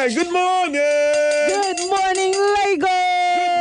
right, good morning. Good morning, Lagos. Good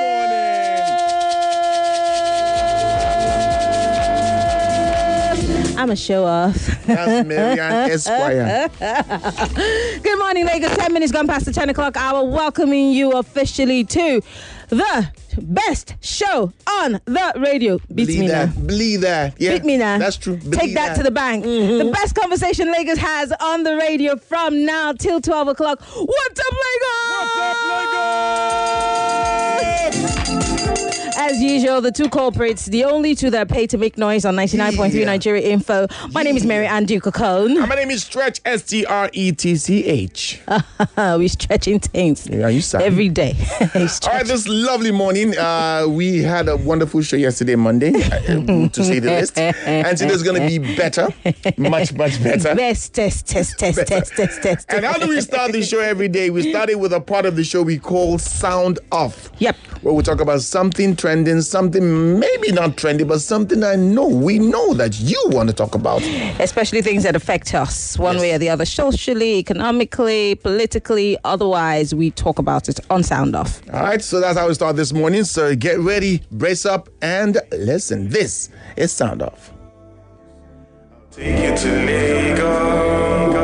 morning. I'm a show off. That's Marianne Esquire. Good morning, Lagos. 10 minutes gone past the 10 o'clock hour. Welcoming you officially to the best show on the radio. Beat me now. Believe that. Yeah, Beat me now. That's true. Take that to the bank. Mm-hmm. The best conversation Lagos has on the radio from now till 12 o'clock. What's up, Lagos? What's up, Lagos? As usual, the two culprits, the only two that pay to make noise on 99.3 Nigeria Info. My name is Mary Ann Duke Okon. And my name is Stretch, STRETCH. We stretching things every day. All right, this lovely morning, we had a wonderful show yesterday, Monday, to say the least. And today's going to be better, much better. Best, test. And how do we start the show every day? We started with a part of the show we call Sound Off. Yep. Where we talk about something trending, something maybe not trendy, but something we know that you want to talk about. Especially things that affect us one way or the other, socially, economically, politically. Otherwise, we talk about it on Sound Off. All right, so that's how we start this morning. So get ready, brace up, and listen. This is Sound Off. Take you to Lagos.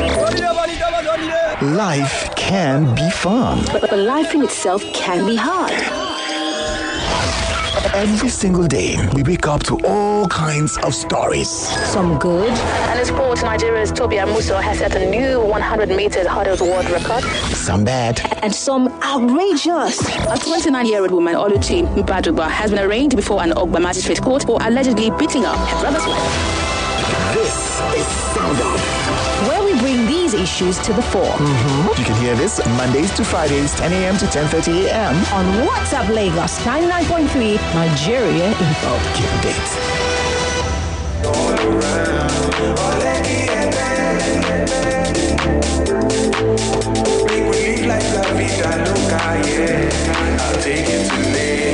Life can be fun. But life in itself can be hard. Every single day, we wake up to all kinds of stories. Some good. And in sports, Nigeria's Toby Amuso has set a new 100 meters hurdles world record. Some bad. And some outrageous. A 29-year-old woman, Oluchi Badugba, has been arraigned before an Ogba magistrate court for allegedly beating up her brother's wife. This is Sound Off, where we bring these issues to the fore. You can hear this Mondays to Fridays, 10 a.m. to 10:30 a.m. on What's Up Lagos, 99.3 Nigeria Info. Keep updates. Make we live like La Vida Loca, yeah. I'll take you to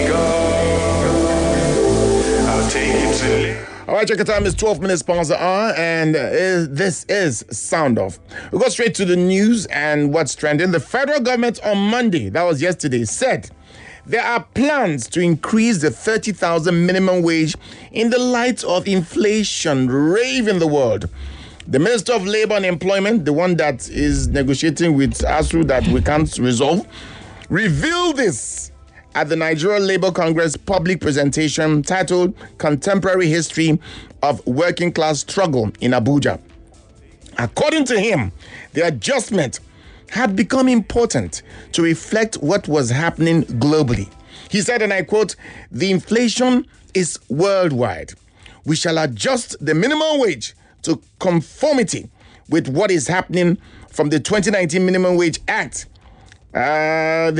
Lagos. I'll take you to Lagos. All right, check the time. It's 12 minutes past the hour, and this is Sound Off. We'll go straight to the news and what's trending. The federal government on Monday, that was yesterday, said there are plans to increase the 30,000 minimum wage in the light of inflation raving the world. The Minister of Labor and Employment, the one that is negotiating with ASU that we can't resolve, revealed this at the Nigeria Labour Congress public presentation titled Contemporary History of Working Class Struggle in Abuja. According to him, the adjustment had become important to reflect what was happening globally. He said, and I quote, "The inflation is worldwide. We shall adjust the minimum wage to conformity with what is happening from the 2019 Minimum Wage Act." The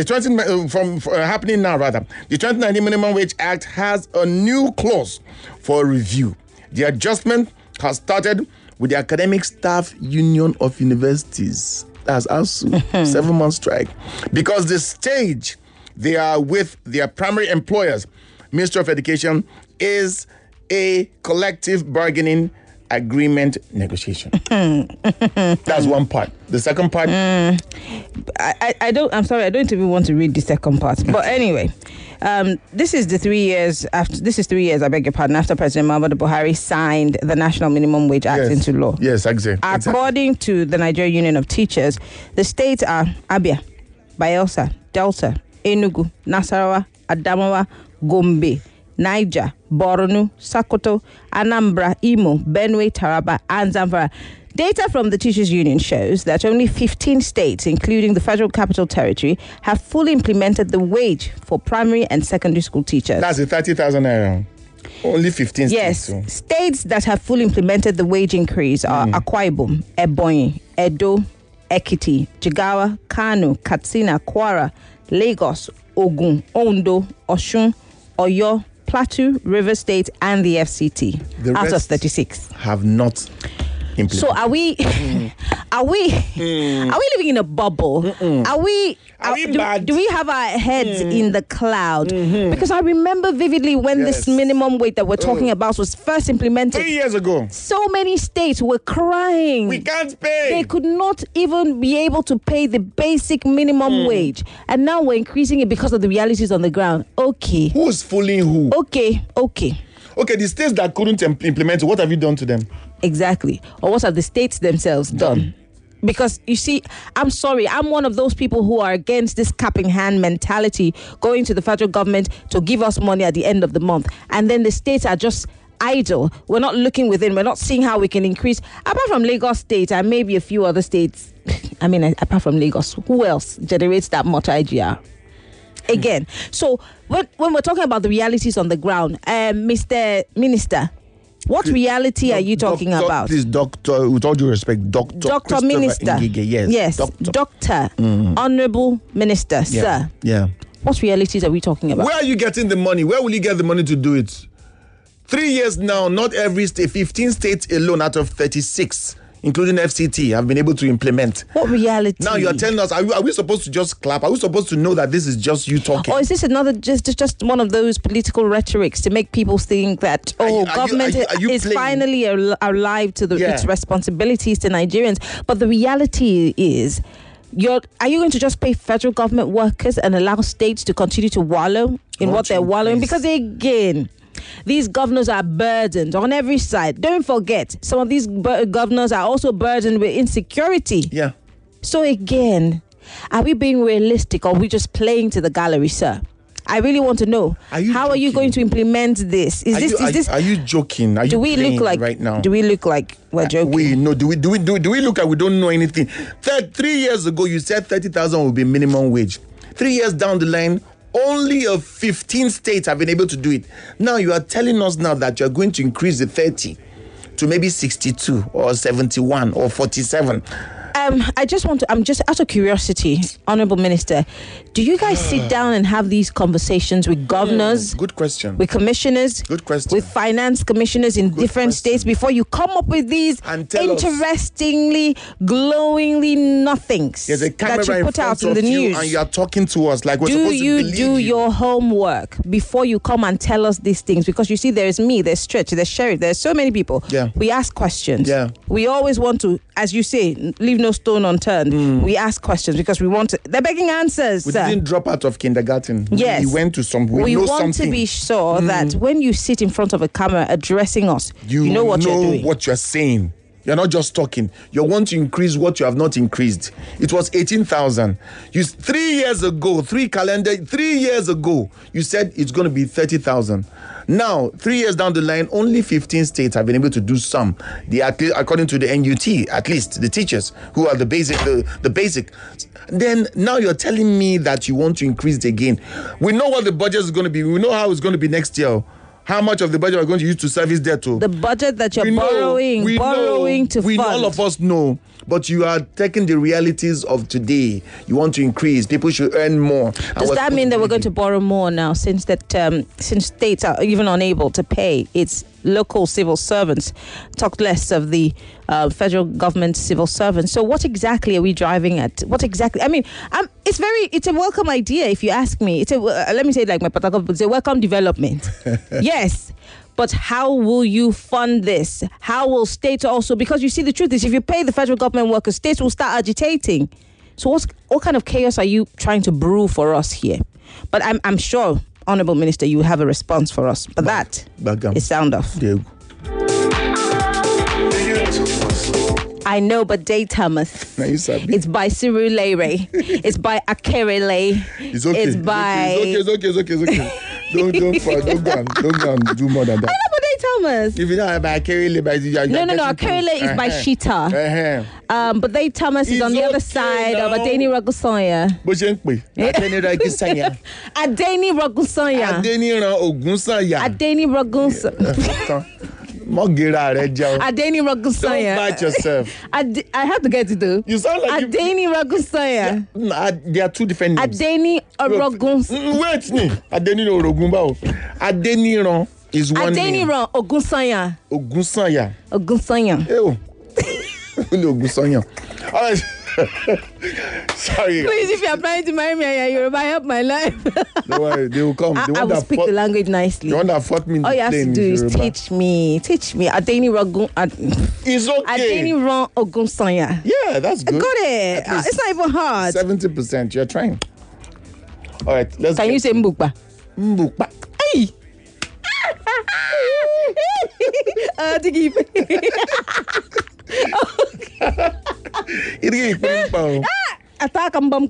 2019 Minimum Wage Act has a new clause for review. The adjustment has started with the Academic Staff Union of Universities, that's ASU, 7-month strike, because the stage they are with their primary employers, Ministry of Education, is a collective bargaining agreement negotiation. That's one part. The second part, I'm sorry, I don't even want to read the second part. But anyway, this is 3 years, I beg your pardon, after President Muhammadu Buhari signed the National Minimum Wage Act into law. Yes, exactly. According to the Nigeria Union of Teachers, the states are Abia, Bayelsa, Delta, Enugu, Nasarawa, Adamawa, Gombe, Niger, Borno, Sokoto, Anambra, Imo, Benue, Taraba, and Zamfara. Data from the Teachers Union shows that only 15 states, including the Federal Capital Territory, have fully implemented the wage for primary and secondary school teachers. That's the 30,000 naira. Only 15 yes, states. Yes, states that have fully implemented the wage increase are Akwa Ibom, Ebonyi, Edo, Ekiti, Jigawa, Kano, Katsina, Kwara, Lagos, Ogun, Ondo, Osun, Oyo, Plateau, River State, and the FCT. The out rest of 36. Have not implement. So are we living in a bubble? Are we bad? do we have our heads in the cloud? Because I remember vividly when this minimum wage that we're talking about was first implemented 3 years ago. So many states were crying. We can't pay. They could not even be able to pay the basic minimum wage. And now we're increasing it because of the realities on the ground. Okay. Who's fooling who? Okay. Okay, the states that couldn't implement it, what have you done to them? Exactly. Or what have the states themselves done? Because you see, I'm sorry, I'm one of those people who are against this capping hand mentality, going to the federal government to give us money at the end of the month. And then the states are just idle. We're not looking within. We're not seeing how we can increase. Apart from Lagos State and maybe a few other states, I mean, apart from Lagos, who else generates that much IGR? Again, so when we're talking about the realities on the ground, Mr. Minister, what reality are you talking about? Please, Doctor, with all due respect, Dr. Minister. Ngige, yes. Doctor. Honorable Minister, sir. Yeah. What realities are we talking about? Where are you getting the money? Where will you get the money to do it? 3 years now, not every state, 15 states alone out of 36, including FCT, have been able to implement. What reality? Now you are telling us, are we supposed to just clap? Are we supposed to know that this is just you talking? Or is this another, just one of those political rhetorics to make people think that, government is finally alive to its responsibilities to Nigerians? But the reality is, are you going to just pay federal government workers and allow states to continue to wallow in what they're wallowing? Because again, these governors are burdened on every side. Don't forget, some of these governors are also burdened with insecurity. Yeah. So again, are we being realistic or are we just playing to the gallery, sir? I really want to know. How are you going to implement this? Are you joking? Do we look like right now? Do we look like we're joking? Do we look like we don't know anything? 3 years ago, you said 30,000 would be minimum wage. 3 years down the line, only 15 states have been able to do it. Now you are telling us now that you're going to increase the 30 to maybe 62 or 71 or 47. I'm just out of curiosity, Honorable Minister, do you guys sit down and have these conversations with governors? Good question. With commissioners? Good question. With finance commissioners in different states before you come up with these interestingly, glowingly nothings There's a camera that you put out in the news? And you are talking to us like we're supposed to believe you. Do your homework before you come and tell us these things? Because you see, there's me, there's Stretch, there's Sheriff, there's so many people. Yeah. We ask questions. Yeah. We always want to, as you say, leave no stone unturned. We ask questions because we want to. They're begging answers. We didn't drop out of kindergarten. Yes. We went to some. We want to be sure that when you sit in front of a camera addressing us, you know what you're doing. What you're saying. You're not just talking. You want to increase what you have not increased. It was 18,000. 3 years ago, 3 years ago, you said it's going to be 30,000. Now, 3 years down the line, only 15 states have been able to do some. According to the NUT, at least the teachers who are the basic. Then now you're telling me that you want to increase it again. We know what the budget is going to be. We know how it's going to be next year. How much of the budget we're going to use to service debt to? The budget that you're borrowing to fund. All of us know. But you are taking the realities of today. You want to increase. People should earn more. Does that mean that we're going to borrow more now since states are even unable to pay its local civil servants, talk less of the federal government civil servants? So what exactly are we driving at? What exactly? I mean, it's a welcome idea if you ask me. Let me say it like my Patako, it's a welcome development. Yes. But how will you fund this? How will states also? Because you see, the truth is, if you pay the federal government workers, states will start agitating. So what kind of chaos are you trying to brew for us here? But I'm sure, Honourable Minister, you have a response for us. But that is sound off. Yeah. I know, but day Thomas. It's by Cyril Leire. It's by Akerele. It's okay. It's by. It's okay. Don't go and do more than that. I know, but day Thomas. If you don't have Akerele, no. Akerele is by Shita. But day Thomas is on the other side of Adeni Ragusanya. Adeni Ragusanya. Adeni Ragusanya. Adeni Ragusanya. Don't bite yourself. I have to get it though. You sound like Adeni Ragusanya. There are two different names. Adeni Orogunsanya. Wait, Adeni Orogumba. Adeni is one name. Adeni Ogunsanya. Ogunsanya. Ogunsanya. Ew. All right. Sorry. Please, if you are planning to marry me and you're Yoruba, help my life. Don't worry, they will come. I will speak the language nicely. The one that fought me in All you have to do is Yoruba. teach me. Adeni Rogun. It's okay. Adeni Ron Ogun Sonya. Yeah, that's good. Got it. It's not even hard. 70%. You're trying. All right, let's. Can you say Mbukba? Mbukba? Hey. Attack and bump.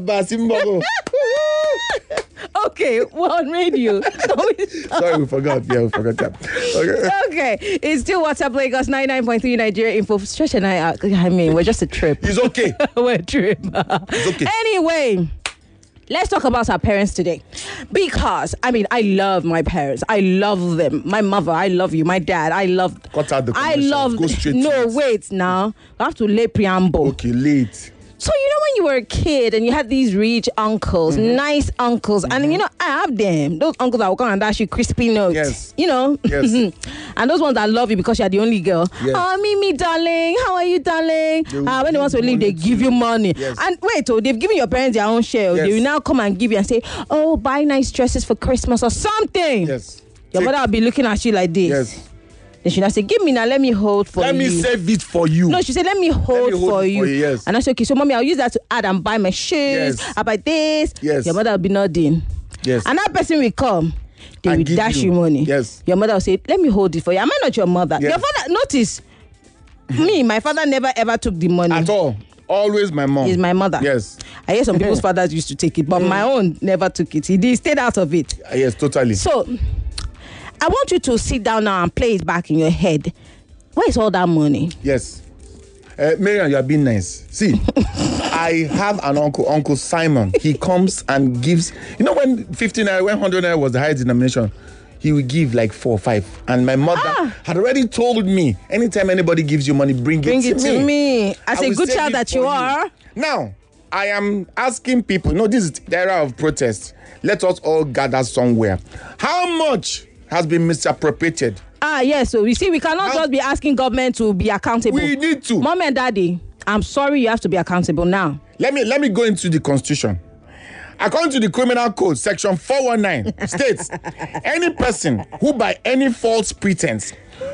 Okay, we're on radio. Sorry, we forgot. Yeah, we forgot that. Okay, it's still WhatsApp Lagos 99.3 Nigeria info. Stretch and I mean, we're just a trip. It's okay. We're a trip. It's okay. Anyway, let's talk about our parents today. Because, I mean, I love my parents. I love them. My mother, I love you. My dad, I love. Cut out the I commercials. love. Go straight No, to it. wait now. I have to lay preamble. Okay, late. So, you know, when you were a kid and you had these rich uncles, nice uncles, and, you know, I have them. Those uncles that will come and dash you crispy notes. Yes. You know? Yes. And those ones that love you because you're the only girl. Yes. Oh, Mimi, darling. How are you, darling? They will When they give want to you leave, they money give too. you money. Yes. And wait, they've given your parents their own share. Yes. They will now come and give you and say, oh, buy nice dresses for Christmas or something. Yes. Your mother will be looking at you like this. Yes. Then she now say, give me now, let me hold for Let you. me save it for you. No, she said, let me hold, hold for it you. for you, yes. And I said, okay, so mommy, I'll use that to add and buy my shoes. Yes. I'll buy this. Yes. Your mother will be nodding. Yes. And that person will come. They And will give dash you. you money. Yes. Your mother will say, let me hold it for you. Am I not your mother? Yes. Your father, notice, my father never ever took the money. At all. Always my mom. Is my mother. Yes. I hear some people's fathers used to take it, but my own never took it. He stayed out of it. Yes, totally. So, I want you to sit down now and play it back in your head. Where is all that money? Yes. Marian, you are being nice. See, I have an uncle, Uncle Simon. He comes and gives, you know, when 50 naira, when 100 naira was the highest denomination, he would give like 4 or 5. And my mother had already told me, anytime anybody gives you money, bring it to me. As I a will good save child it that for you are. Now, I am asking people, no, this is the era of protest. Let us all gather somewhere. How much has been misappropriated? Yes. So you see, we cannot just be asking government to be accountable. We need to. Mom and daddy, I'm sorry, you have to be accountable now. Let me go into the Constitution. According to the Criminal Code, Section 419 states, any person who by any false pretense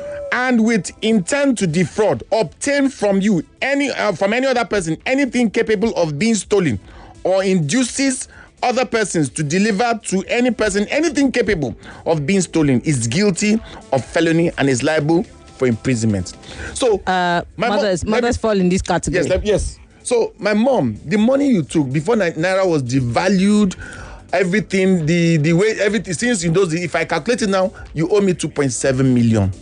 and with intent to defraud obtain from you from any other person anything capable of being stolen or induces other persons to deliver to any person anything capable of being stolen is guilty of felony and is liable for imprisonment. So, mothers fall in this category. Yes. So, my mom, the money you took before Naira was devalued, everything, the way everything, since in those days, if I calculate it now, you owe me 2.7 million.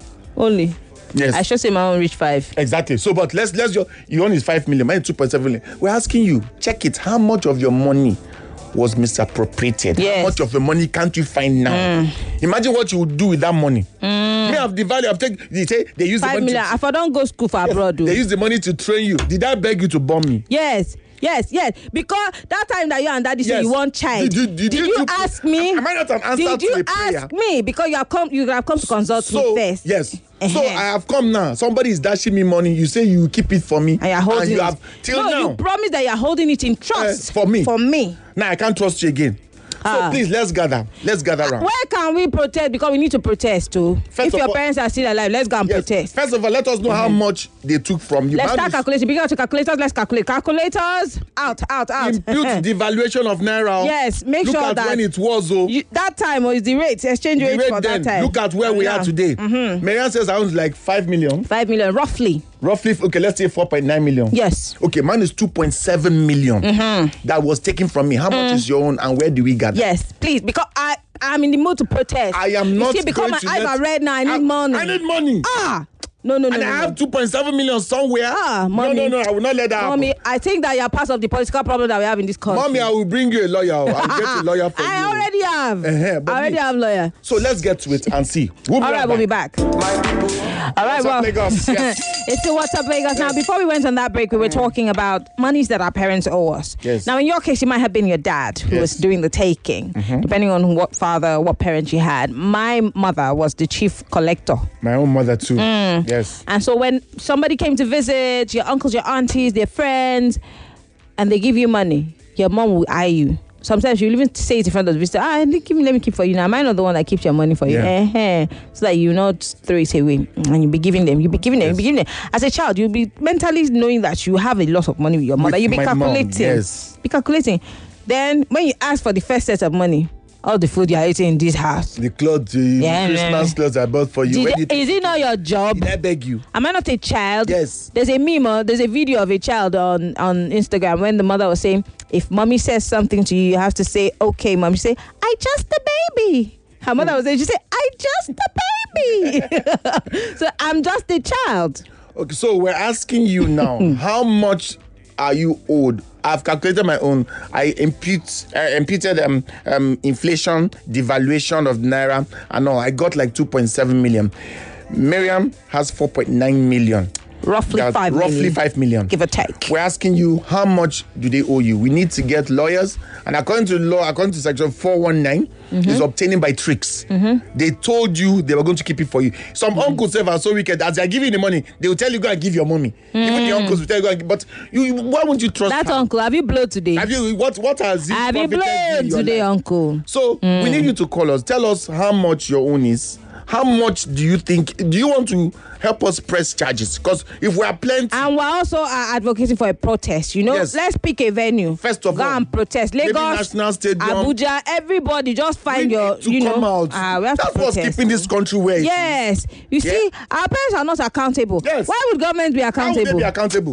Only. Yes. I should say my own reach 5. Exactly. So, but let's just, your own is 5 million, mine 2.7 million. We're asking you, check it. How much of your money was misappropriated? Yes. How much of your money can't you find now? Imagine what you would do with that money. Me have the value of they use 5 the money million. If I don't go school for abroad, they use the money to train you. Did I beg you to bomb me? Yes. Because that time that you and daddy say Yes. you want child, Did you ask me? Am I not an answer Did to you a prayer? ask me? Because you have come to consult me first. Yes. So Uh-huh. I have come now. Somebody is dashing me money. You say you keep it for me. And you're holding you it. have till now. You promise that you're holding it in trust. For me. For me. Now I can't trust you again. So please, let's gather. Let's gather around. Where can we protest? Because we need to protest too. First If of your all- parents are still alive, let's go and Yes. protest. First of all, let us know how much they took from you. Let's How start this calculating. Begin to calculators. Let's calculate. Calculators out. impute the valuation of Naira. Yes, make Look sure at that when it was. that time was the rate, exchange The rate rate for then, that time. look at where we Yeah. are today. Marian says around like 5 million. 5 million, roughly. Roughly, okay, let's say 4.9 million. Yes. Okay, mine is 2.7 million that was taken from me. How much is your own and where do we gather? Yes, please, because I'm in the mood to protest. I am not You see, because going my to eyes let- are red now. I need money. I need money. No. And I have 2.7 million somewhere. Mommy. No, I will not let that Mommy, happen. I think that you're part of the political problem that we have in this country. Mommy, I will bring you a lawyer. I'll get a lawyer for you. I already have. but I already me- have lawyer. So let's get to it and see. All All right, we'll be back. All right, What's up, Lagos? Yeah. It's still What's Up Lagos. Now, before we went on that break, we were talking about monies that our parents owe us. Yes. Now, in your case, it might have been your dad who Yes. was doing the taking, depending on what parent you had. My mother was the chief collector. My own mother too. So Yes. And so when somebody came to visit, your uncles, your aunties, their friends, and they give you money, your mom will eye you. Sometimes you even say it in front of the visitor, let me keep for you now. Am I not the one that keeps your money for you? Yeah. So that you not throw it away. And you'll be giving them. As a child, you'll be mentally knowing that you have a lot of money with your mother. You'll be calculating. Yes. Be calculating. Then when you ask for the first set of money, all the food you're eating in this house. The clothes, Christmas clothes I bought for you. Is it not your job? Did I beg you? Am I not a child? Yes. There's a meme, there's a video of a child on Instagram when the mother was saying, if mommy says something to you, you have to say, okay, mommy. Say, I just a baby. Her mother was saying, she said, I just a baby. So I'm just a child. Okay, so we're asking you now, how much are you owed? I've calculated my own. I imputed inflation, devaluation of naira, and all. I got like 2.7 million. Miriam has 4.9 million. Roughly 5 million. Roughly 5 million. Give or take. We're asking you, how much do they owe you? We need to get lawyers. And according to law, according to section 419, is obtaining by tricks. They told you they were going to keep it for you. Some uncles are so wicked. As they're giving you the money, they will tell you, go and give your mommy. Even the uncles will tell you, go and give. But why won't you trust that her? Uncle, have you blown today? What has he Have you blown today, Uncle? So we need you to call us. Tell us how much your own is. How much do you think? Do you want to help us press charges? Because if we are plenty, and we're also advocating for a protest. Yes. Let's pick a venue. First of go all, and protest. maybe Lagos, National Stadium, Abuja, everybody just find we your. need to come out. We have That's to what's protest. keeping this country where it is. Yes, you see, our parents are not accountable. Yes. Why would government be How accountable? would they be accountable?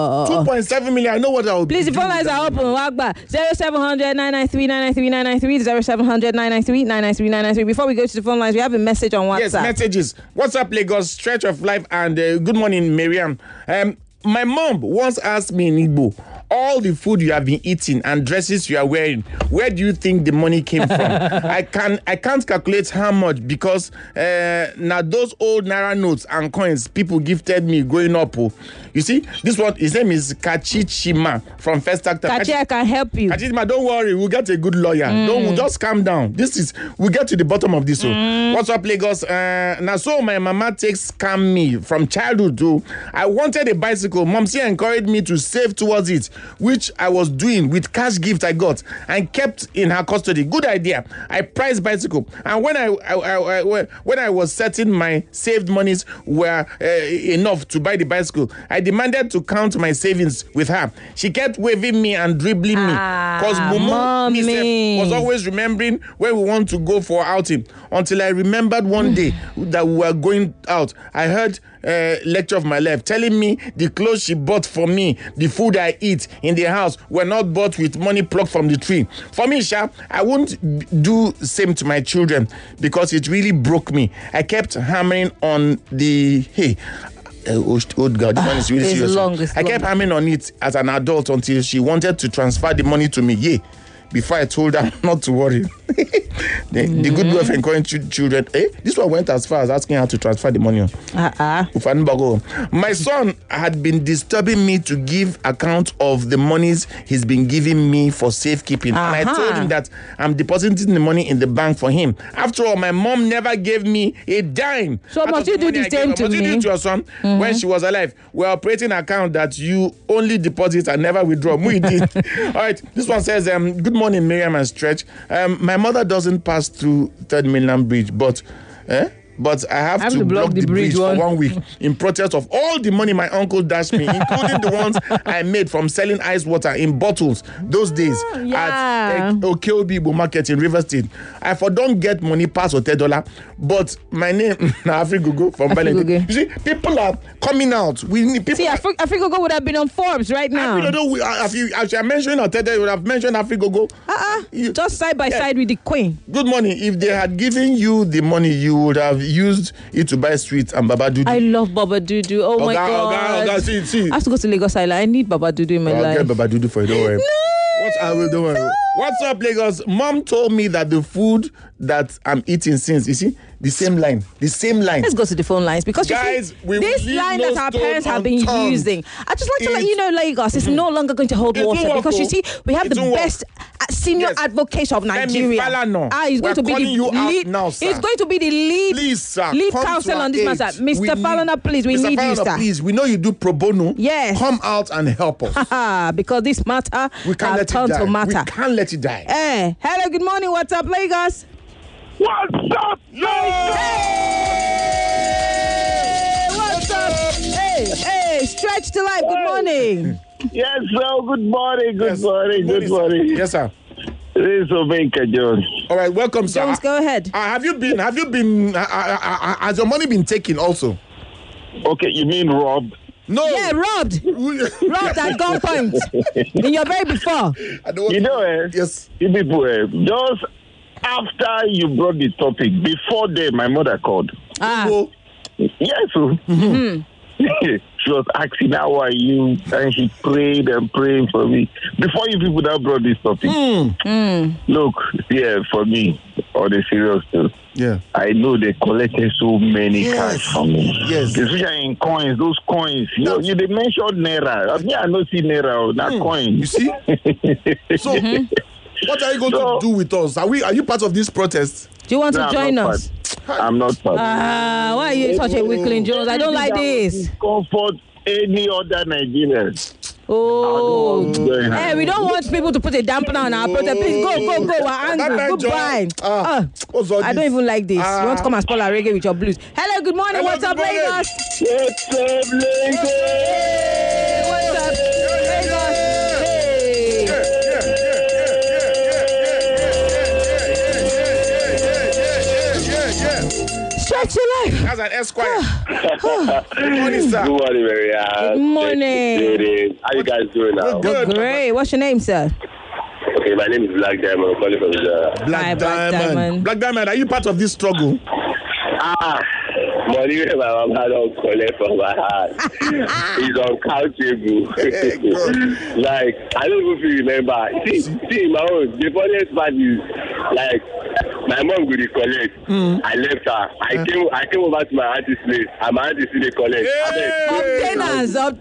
2.7 million. I know what I would. Please, the phone lines are open. Wagba 0700 993 993 993 0700 993 993 993. Before we go to the phone lines, we have a message on WhatsApp. Yes, messages. What's up, Lagos? Stretch of life and good morning, Miriam. My mom once asked me in Igbo, all the food you have been eating and dresses you are wearing, where do you think the money came from? I can't calculate how much because now those old naira notes and coins people gifted me growing up. You see, this one, his name is Kachichima from First Actor. Kachi, I can help you. Kachichima, don't worry, we'll get a good lawyer. Don't just calm down. We'll get to the bottom of this. What's up, Lagos? Now, so my mama takes scam me from childhood too. I wanted a bicycle. Mom encouraged me to save towards it, which I was doing with cash gift I got and kept in her custody. Good idea. I priced bicycle, and when I was certain my saved monies were enough to buy the bicycle, I demanded to count my savings with her. She kept waving me and dribbling me because Mumu was always remembering where we want to go for outing. Until I remembered one day that we were going out, I heard lecture of my life telling me the clothes she bought for me, the food I eat in the house were not bought with money plucked from the tree. For me, Sha, I won't do same to my children because it really broke me. I kept hammering on the old girl. This one is really serious. I kept hammering on it as an adult until she wanted to transfer the money to me. Before I told her not to worry. the good way of encouraging children. This one went as far as asking her to transfer the money. My son had been disturbing me to give account of the monies he's been giving me for safekeeping. And I told him that I'm depositing the money in the bank for him. After all, my mom never gave me a dime. So must you do the same to me? You do to your son when she was alive? We're operating an account that you only deposit and never withdraw. We did. All right. This one says, good morning, Miriam and Stretch. My mother doesn't pass through Third Mainland Bridge, but I have to block the bridge for 1 week in protest of all the money my uncle dashed me, including the ones I made from selling ice water in bottles those days at Okeobi Market in River State. I don't get money past $10, but my name Afrigogo from Valentine. You see, people are coming out. We need people. See, Afrigogo would have been on Forbes right now. As I mentioned $10, you would have mentioned Afrigogo. Just side by side with the Queen. Good morning. If they had given you the money, you would have used it to buy sweets and Baba Dudu. I love Baba Dudu. Oh my God. See. I have to go to Lagos Island. I need Baba Dudu in my life. I'll get Baba Dudu for you, don't worry. No. Don't worry. What's up, Lagos? Mom told me that the food that I'm eating since, you see, the same line. Let's go to the phone lines because guys, this line that our parents have been using. I just like to let you know, Lagos is no longer going to hold water because you see, we have the best senior advocates of Nigeria. He's going to be the lead. He's going to be the lead. Please, sir, lead counsel on this matter. Mr. Falana, please, we need you, sir. Please, we know you do pro bono. Yes. Come out and help us. Because this matter we can't let it die. Matter. We can't let it die. Hello, good morning. What's up, Lagos? What's up, Lagos? Hey, what's up? Hey, Stretch to Life. Good morning. Yes, sir. Good morning. Good morning. Yes, sir. This is Obenka Jones. All right, welcome, sir. Jones, go ahead. Has your money been taken also? Okay, you mean robbed? No. Yeah, robbed. Robbed at gunpoint. In your very before. Yes. You people, just after you brought the topic, before then, my mother called. Yes, sir. Mm-hmm. She was asking, how are you? And she prayed and praying for me. Before you people that brought this topic. Look, for me, on the serious too. Yeah. I know they collected so many cash from me. Yes. Especially in coins, those coins. You they mentioned Naira. I don't see Naira, not coin. You see? So, what are you going to do with us? Are you part of this protest? Do you want to join us? I'm not part. Why are you such a weakling, Jones? I don't like this. Comfort any other Nigerian. Hey, we don't want people to put a dampener on our protest. Please go. We're angry. Goodbye. I don't even like this. You want to come and spoil our reggae with your blues? Hello, good morning. What's up, Lagos? What's up, Lagos? What's up, Lagos? Stretch your life. That's an Esquire. Good morning, sir. Good morning, Maria. Good morning. How you guys doing now? Good. Great. What's your name, sir? Okay, my name is Black Diamond. I'm calling from the Black Diamond. Black Diamond, are you part of this struggle? Money my mama don't collect from my heart. It's uncountable. Like, I don't even remember. See, my own, the funniest part is, like, my mom would collect. I left her. I came over to my auntie's place, and my auntie still dey collect. Obtainers. I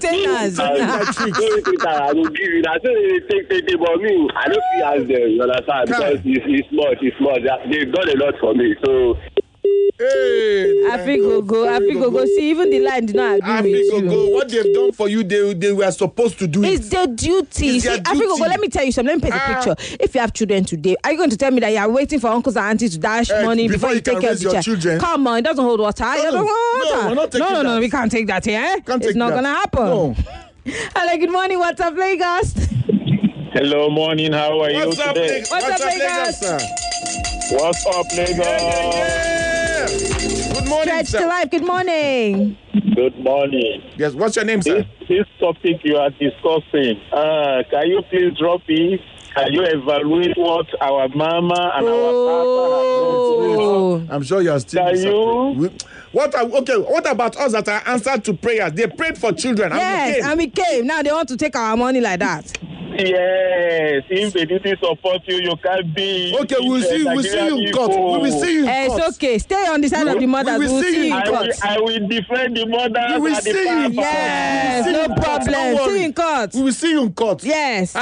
will give you that. So they take, but me, I don't feel as them, you understand? Because it's small. They've done a lot for me, so. Afigogo. See, even the line did not agree with you. What they've done for you, they were supposed to do it. It's their duty. See, Afigogo, let me tell you something. Let me paint a picture. If you have children today, are you going to tell me that you are waiting for uncles and aunties to dash money before you take care of your children? Come on, it doesn't hold water. No, we can't take that here. It's not going to happen. No. Hello, good morning. What's up, Lagos? Hello, morning. How are you What's today? up, Lagos? What's up, Lagos? Good morning, Stretch to Life. Good morning. Good morning. Yes, what's your name, sir? This topic you are discussing, can you please drop it? Can you evaluate what our mama and our papa have done? I'm sure you are still. Can you? What about us that are answered to prayers? They prayed for children. And we came. Now they want to take our money like that. Yes, if they didn't support you, you can't be. Okay, we'll see you in court. We will see you in court. It's okay. Stay on the side of the mothers. We'll see you in court. I will defend the mothers. We will see you in court. Yes, no problem. See you in court. We will see you in court. Yes.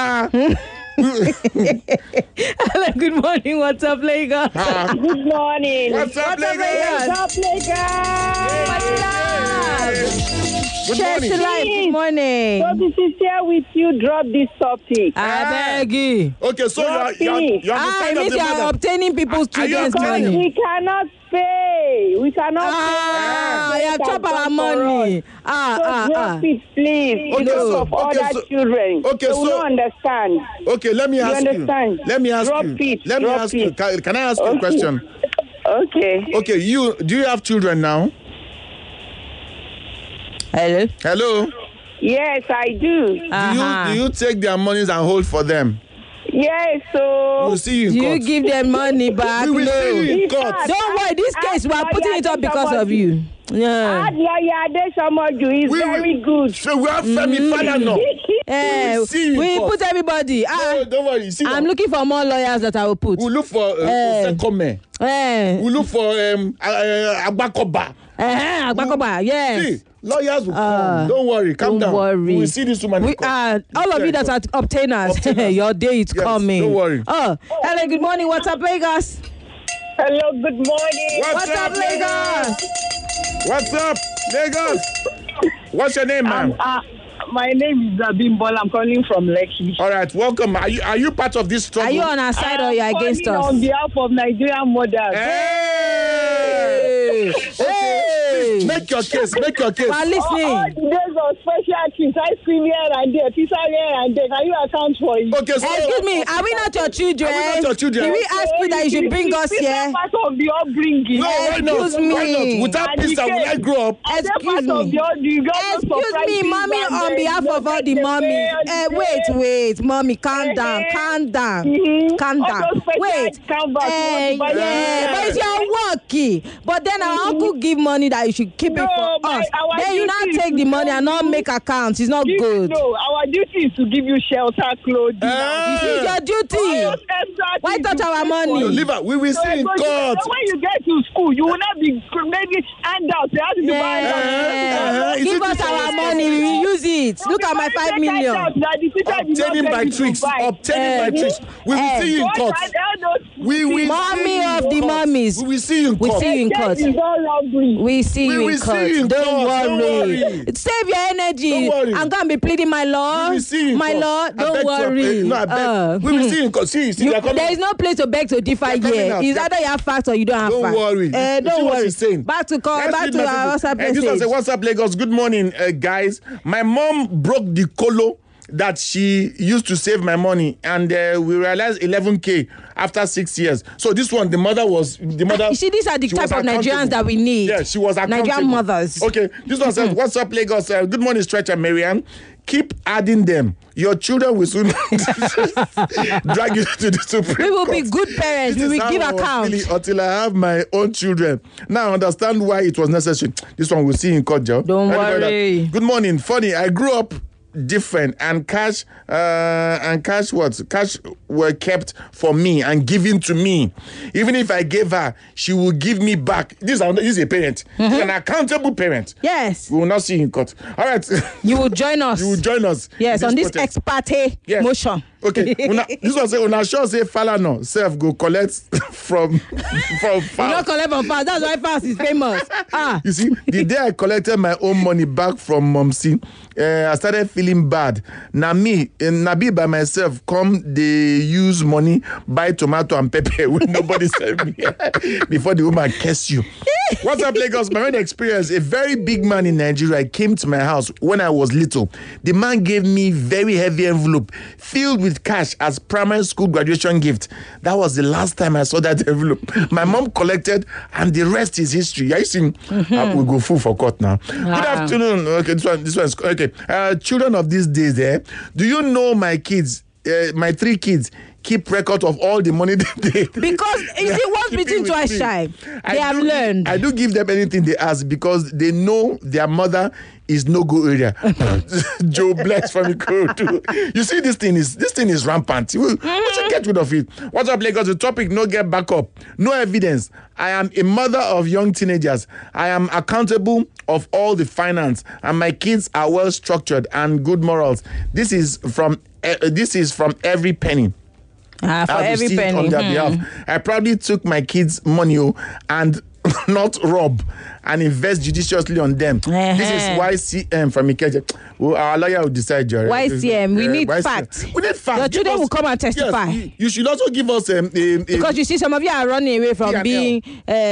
Hello, good morning. What's up, Lagos? Good morning. What's up, Lagos? What's up, Share to Life. Good morning. So this is here with you. Drop this topic. I beg you. Okay, so you're on the side of the you are obtaining people's children's money. We cannot pay. We cannot pay. You have chopped our money. Drop it, please. Okay, because of other children. Okay, so we don't understand. Okay, let me ask you. Understand? Let me ask Drop you. It. Let me ask you. Can I ask you a question? Okay. Okay, do you have children now? Hello? Yes, I do. Do you take their monies and hold for them? Yes, so... We'll see you in court. You give them money back? We will see you in court. Don't worry, this case, we are putting it up because of you. Yeah. Is very good. So we have Femi Falana. We put everybody. No, don't worry. I'm looking for more lawyers that I will put. We'll look for Sekome. We'll look for Agbakoba. Agbakoba, yes. See, lawyers will come. Don't worry. Calm down. Worry. We will see this woman. All of you that are obtainers, your day is coming. Don't worry. Hello, good morning. What's up, Lagos? Hello, good morning. What's up, Lagos? What's up, Lagos? What's your name, ma'am? My name is Bimbola. I'm calling from Lekki. All right, welcome. Are you part of this struggle? Are you on our side or you're against us? On behalf of Nigerian mothers. Hey! Please, make your case. We're listening. All the days of special treats, ice cream here and there, pizza here and there. Can you account for it? Okay, so excuse me, are we not your children? Are we not your children? Did we ask you that you should bring us here? It's part of the upbringing. No, why not? Excuse me. Why not? Without pizza, will I grow up? Excuse me, mommy, on behalf of all the mommy. Wait, mommy, calm down. Wait. But it's your work. But then our uncle give money that you should keep it for us. Then you now take the money and not make accounts. It's not good. No, our duty is to give you shelter, clothing. This is your duty. Why touch our money? We will see in court. When you get to school, you will not be maybe handouts. Give us our money. We will use it. Look at my 5 million. Obtaining by tricks. We will see you in court. Mommy of the mummies. We will see you in court. We see you in court. Don't worry. Save your energy. I'm going to be pleading my law. My law. Don't worry. No, I beg. We will see you in court. See, there is no place to beg to differ here. It's either you have facts or you don't have facts. Don't worry. Don't worry. Back to our WhatsApp message. What's up, Lagos? Good morning, guys. My mom broke the colo that she used to save my money, and we realized 11K after 6 years. So this one, the mother. You see, these are the type of Nigerians that we need. Yeah, she was accountable. Nigerian mothers. Okay, this one says, "What's up, Lagos? Good morning, Stretcher Marianne. Keep adding them. Your children will soon drag you to the Supreme Court. We will be good parents. We will give account until I have my own children. Now I understand why it was necessary. This one we'll see in court, Joe. Don't worry. Good morning. Funny, I grew up different, and cash were kept for me and given to me. Even if I gave her, she will give me back. This is a parent. She's an accountable parent. Yes. We will not see in court. All right. You will join us. Yes, on this ex parte motion. Okay. This one say, "Una sure say Falana self go collect from Fast." You don't collect from Fast. That's why Fast is famous. You see, the day I collected my own money back from Momsi, I started feeling bad. Now me by myself they use money buy tomato and pepper when nobody sent me before the woman curse you. What's up, Lagos? My own experience. A very big man in Nigeria came to my house when I was little. The man gave me very heavy envelope filled with cash as primary school graduation gift. That was the last time I saw that envelope. My mom collected, and the rest is history. I see. We go full for court now. Good afternoon. Okay, this one's okay. Children of these days, do you know my kids? My 3 kids keep record of all the money they because you see, once between twice shy, they have learned. I do give them anything they ask because they know their mother is no go area. Joe Bless from Ikorodu. You see, this thing is rampant. We should get rid of it. What's up, Lagos? The topic: no get back up, no evidence. I am a mother of young teenagers. I am accountable of all the finance, and my kids are well structured and good morals. This is from every penny. For every penny. On their behalf. I probably took my kids' money and not rob and invest judiciously on them. This is YCM from Ikeja. Well, our lawyer will decide, Jerry. YCM, we need facts. We need facts. Your children will come and testify. Yes, you should also give us because you see, some of you are running away from being,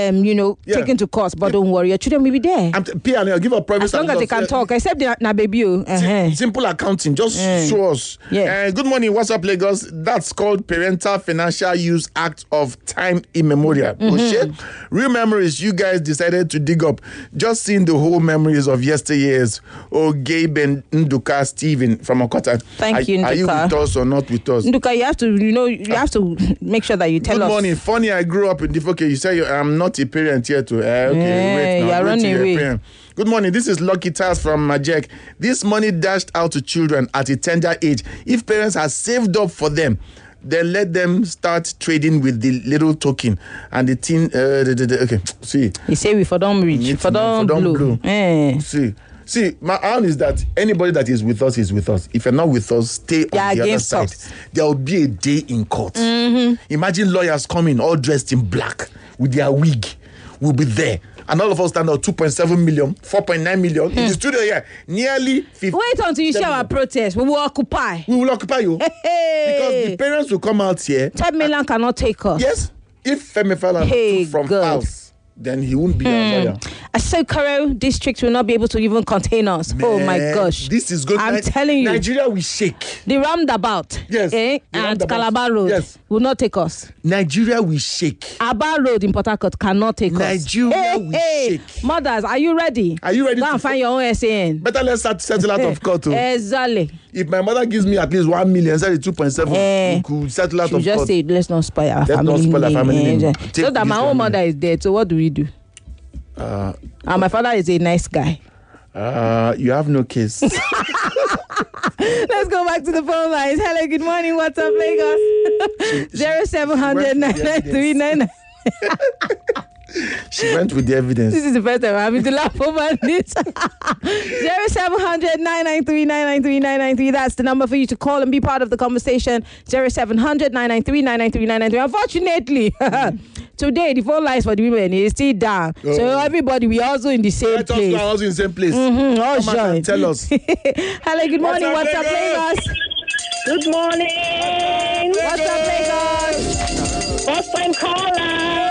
taken to court. But don't worry, your children will be there. P&L, give a private. As long as they can talk, except na baby. Simple accounting, just show us. Good morning, what's up, Lagos? That's called Parental Financial Use Act of Time Immemorial. Real memories you guys decided to dig up. Just seeing the whole memories of yesteryears. Gabe and Nduka Stephen from Okota. Thank you, Nduka. Are you with us or not with us? Nduka, you have to make sure that you tell us. Good morning. Funny, I grew up in the you say I'm not a parent yet. Okay, wait. You're running away. Good morning. This is Lucky Taz from Majek. This money dashed out to children at a tender age. If parents are saved up for them, then let them start trading with the little token and the thing. Okay, see. You say we for don't reach, for don't blue. See, my own is that anybody that is with us is with us. If you're not with us, stay on the other side. Us. There will be a day in court. Imagine lawyers coming all dressed in black with their wig. We'll be there. And all of us stand out 2.7 million, 4.9 million. In the studio here, nearly 50. Wait until you see our protest. We will occupy. We will occupy you. Because the parents will come out here. 10 million cannot take us. Yes. If Femi Falana took from house, then he won't be a lawyer. Asokoro district will not be able to even contain us. Man, oh my gosh. This is good. I'm telling you. Nigeria will shake. The roundabout. Yes. And Calabar Road will not take us. Nigeria will shake. Aba Road in Port Harcourt cannot take us. Nigeria will shake. Mothers, are you ready? Are you ready? Go and find your own SAN. Better let's settle out of court. Exactly. If my mother gives me at least 1 million instead of 2.7, we could settle out of court. Just say, let's not spoil our family. Let's not spoil our family name. So that my own mother is dead. So what do we do? And my father is a nice guy. You have no case. Let's go back to the phone lines. Hello, good morning. What's up, Lagos? 0700 99399. She went with the evidence. This is the first time I'm having to laugh over this. 0700 993 993 993. That's the number for you to call and be part of the conversation. 0700 993 993 993. Unfortunately, today the phone lines for the women is still down. So everybody, we also in the same place. We're also in the same place. All Come on, tell us. Hello, good morning. What's up, Lagos? Good morning. What's up, Lagos? First time caller.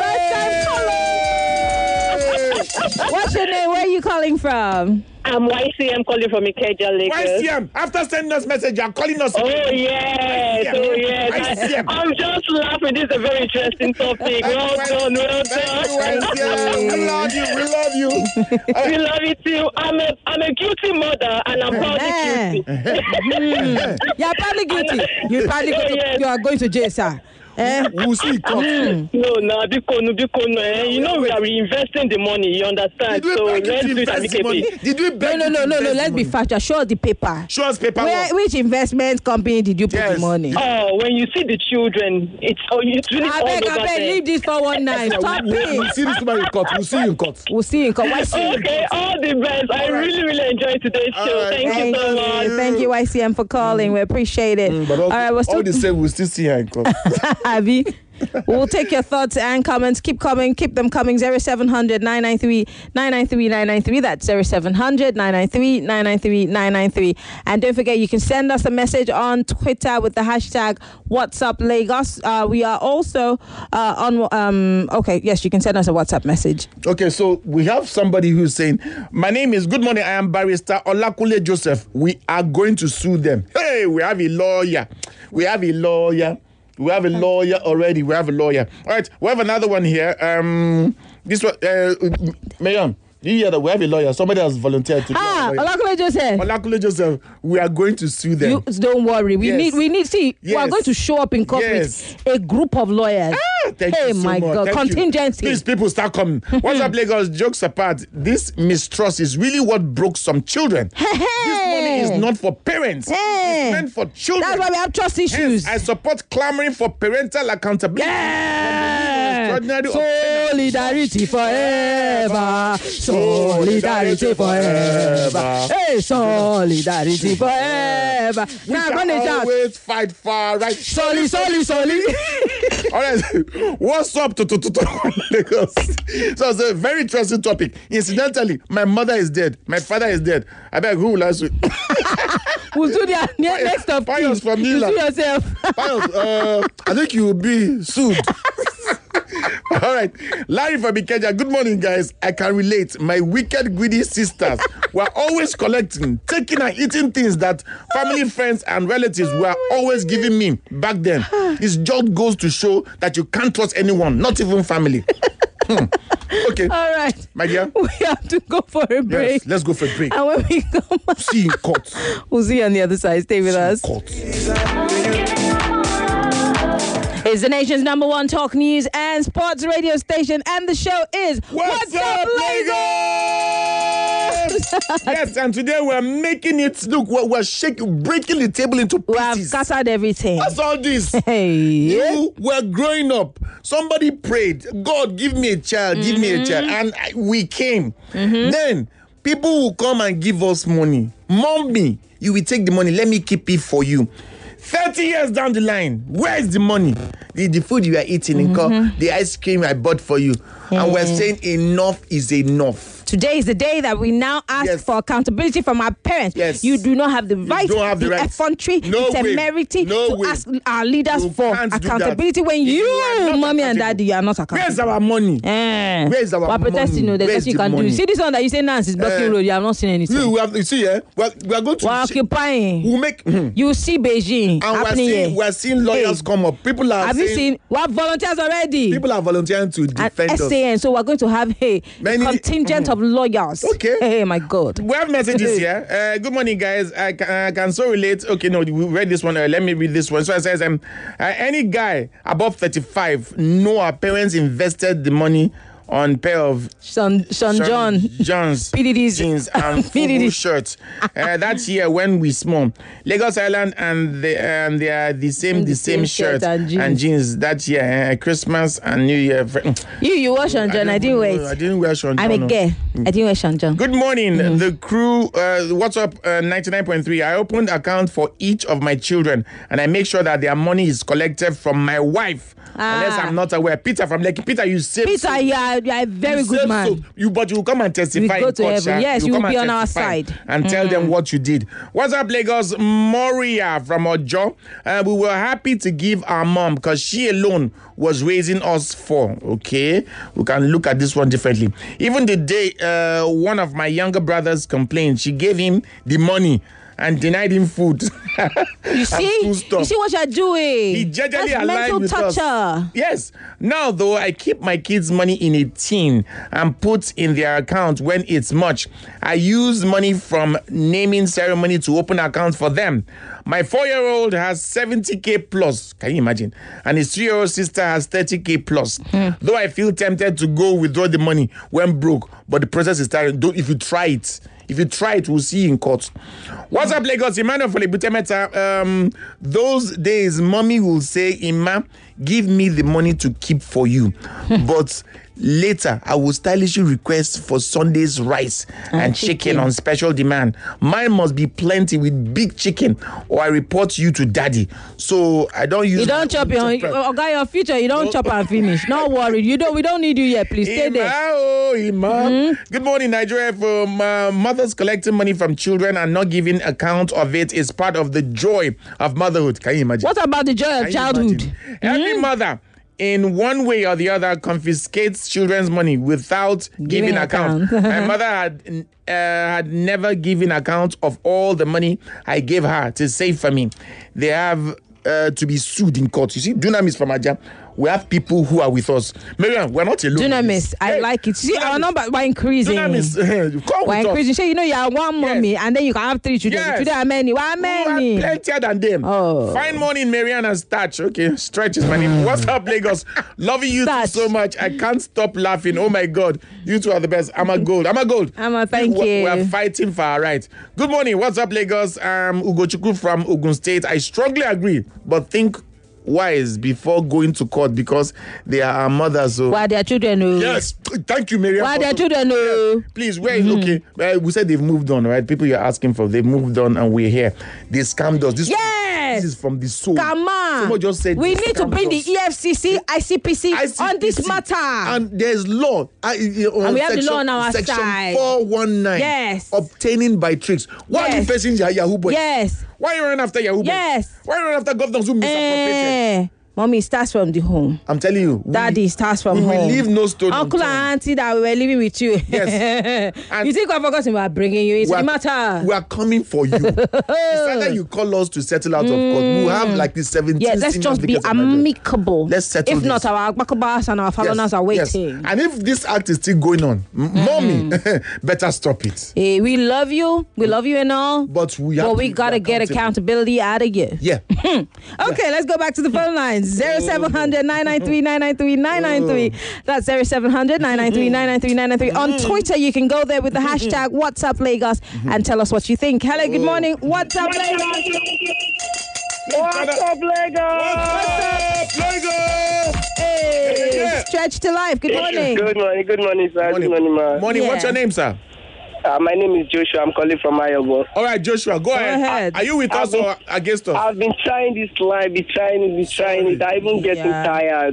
What's your name? Where are you calling from? I'm YCM calling from Ikeja, Lagos. YCM, after sending us message, you're calling us. Oh, yes. YCM. I'm just laughing. This is a very interesting topic. Well done. Thank you, we love you. We love you too. I'm a guilty mother and I'm proudly guilty. You're probably guilty. You are going to jail, sir. We'll see. No, Bikono. You know we are reinvesting the money. You understand? So let's do it amicably. Did we beg No. Let's be factual. Show us the paper. Show us paper. Which investment company did you put the money? Oh, when you see the children, it's really all over there. Leave this 419. Stop it. We'll see this in court. We'll see you in court. Okay, all the best. I really enjoyed today's show. Thank you so much. Thank you, YCM, for calling. We appreciate it. But all the same, we'll still see her in court. Abby, we'll take your thoughts and comments. Keep them coming. 0700 993 993 993. That's 0700 993 993 993. And don't forget, you can send us a message on Twitter with the hashtag WhatsApp Lagos. We are also on. Yes, you can send us a WhatsApp message. Okay, so we have somebody who's saying, "My name is Good Morning. I am Barrister Olakule Joseph. We are going to sue them." Hey, we have a lawyer. We have a lawyer already. All right, we have another one here. This one, Mayon, you hear that we have a lawyer. Somebody has volunteered to be a lawyer. Olakule Joseph. We are going to sue them. Don't worry. We need. See, we are going to show up in court with a group of lawyers. Thank you so much. God, Thank contingency. You. Please, people, start coming. What's up, Lagos? Jokes apart, this mistrust is really what broke some children. This money is not for parents. It's meant for children. That's why we have trust issues. Hence, I support clamoring for parental accountability. Solidarity forever. Solidarity forever. Hey, solidarity forever. We shall always fight for right. Soli. All right, what's up to Lagos? So it's a very interesting topic. Incidentally, my mother is dead. My father is dead. I beg, who will I sue? We'll do the next of Pius from Mila. You sue yourself. Pius, I think you will be sued. All right, Larry from Ikeja. Good morning, guys. I can relate. My wicked, greedy sisters were always collecting, taking and eating things that family, friends, and relatives were always giving me back then. This just goes to show that you can't trust anyone, not even family. Okay. All right. My dear. We have to go for a break. Yes, let's go for a break. And when we come back, see you in court. We'll see you on the other side. Stay with us. It's the nation's #1 talk news and sports radio station, and the show is What's Up, Lagos? Yes, and today we're making it look. We're shaking, breaking the table into We have pieces. scattered everything. That's all this. Hey. You were growing up. Somebody prayed, God, give me a child, give me a child. And we came. Then people will come and give us money. Mommy, you will take the money. Let me keep it for you. 30 years down the line, where's the money? The food you are eating, the ice cream I bought for you. And we're saying enough is enough. Today is the day that we now ask for accountability from our parents. Yes. You do not have the right, the effrontery, the temerity to ask our leaders for accountability when you, mommy and daddy, you are not accountable. Where's our money? Where's our money? We're protesting, there's nothing you can do. See this one that you say Nance is blocking road, you have not seen anything. You see, we are going to... We're occupying. We'll make... You see Beijing happening here. We're seeing lawyers come up. People are Have you seen? We have volunteers already. People are volunteering to defend us. SAN, so we're going to have a contingent of lawyers. Okay. Hey, my God. We have messages here. Good morning, guys. I can so relate. Okay, no, we read this one. Let me read this one. So it says, any guy above 35 know our parents invested the money on pair of Sean John's PDD's jeans and FUBU shirts. That year when we small. Lagos Island and they are the same shirt and jeans. That year, Christmas and New Year. You wore Sean John. I didn't wear it. I didn't wear Sean John. I'm a girl. I didn't wear Sean John. Good morning, the crew. What's up, 99.3. I opened account for each of my children and I make sure that their money is collected from my wife. Unless I'm not aware. Peter from Lekki. Peter, you saved. Peter, you are a very good man. But you come and testify. We go to heaven. Yes, you will be on our side. And tell them what you did. What's up, Lagos? Moria from Ojo. We were happy to give our mom because she alone was raising us four. Okay? We can look at this one differently. Even the day one of my younger brothers complained, she gave him the money and denied him food. You see? You see what you're doing? He generally aligned with us. Yes. Now, though, I keep my kids' money in a tin and put in their account when it's much. I use money from naming ceremony to open accounts for them. My 4-year-old has 70K plus. Can you imagine? And his 3-year-old sister has 30K plus. Though I feel tempted to go withdraw the money when broke, but the process is starting. If you try it, we'll see you in court. What's up, Lagos? Emmanuel for Butemeta. Those days, mommy will say, Ima, give me the money to keep for you. But later, I will stylishly request for Sunday's rice and chicken on special demand. Mine must be plenty with big chicken, or I report you to daddy. So I don't use. You don't chop your future. You don't chop and finish. Not worry. We don't need you yet. Please stay there. Good morning, Nigeria. For mothers collecting money from children and not giving account of it is part of the joy of motherhood. Can you imagine? What about the joy of childhood? Every mother, in one way or the other, confiscates children's money without giving account. My mother had never given account of all the money I gave her to save for me. They have to be sued in court. You see, Dunamis from Aja. We have people who are with us. Marian, we're not alone. Dunamis, I like it. See, our number, we're increasing. Dunamis, we're increasing. So, you are one mommy, and then you can have 3 children. Yes. Today are many. Why many? We are plentier than them. Fine morning, Marian and Starch. Okay, Stretch is my name. What's up, Lagos? Loving you two so much. I can't stop laughing. Oh my God, you two are the best. I'm a gold. Thank you. We're fighting for our rights. Good morning. What's up, Lagos? Ugochukwu from Ogun State. I strongly agree, but think wise before going to court because they are our mothers. So. Why their children? Yes, thank you, Miriam. Why their children? Yes. Please, where is okay? We said they've moved on, right? People you're asking for, they've moved on, and we're here. They scammed us. This is from the soul. Come on. Someone just said we need to bring the EFCC, ICPC on this matter. And there's law. And we have the law on our section side. 419. Yes. Obtaining by tricks. Why are you facing Yahoo boys? Yes. Why are you running after Yahoo boys? Yes. Why are you running after governors who misappropriated? Mommy, it starts from the home. I'm telling you. Daddy starts from home. We leave no stone Uncle and auntie that we were living with you. Yes. And you think I forgot we are bringing you into the matter? We are coming for you. It's either you call us to settle out of court. We'll have like the 17. Yeah, let's just be amicable. Let's settle If not, our Bakabas and our Falonas are waiting. Yes. And if this act is still going on, mommy, better stop it. Hey, we love you. We love you and all. But we gotta get accountability out of you. Yeah. Okay, let's go back to the phone lines. 0700 993 993 993. That's 0700 993 993 993. On Twitter, you can go there with the hashtag WhatsApp Lagos and tell us what you think. Hello, good morning. WhatsApp Lagos. What's up, Lagos? What's up, Lagos? Hey, Stretch to life. Good morning. Good morning, sir. Good morning, man. Morning. Yeah. What's your name, sir? My name is Joshua. I'm calling from Ayogo. All right, Joshua, go ahead. Are you with us or against us? I've been trying this line, been trying it. I even getting tired.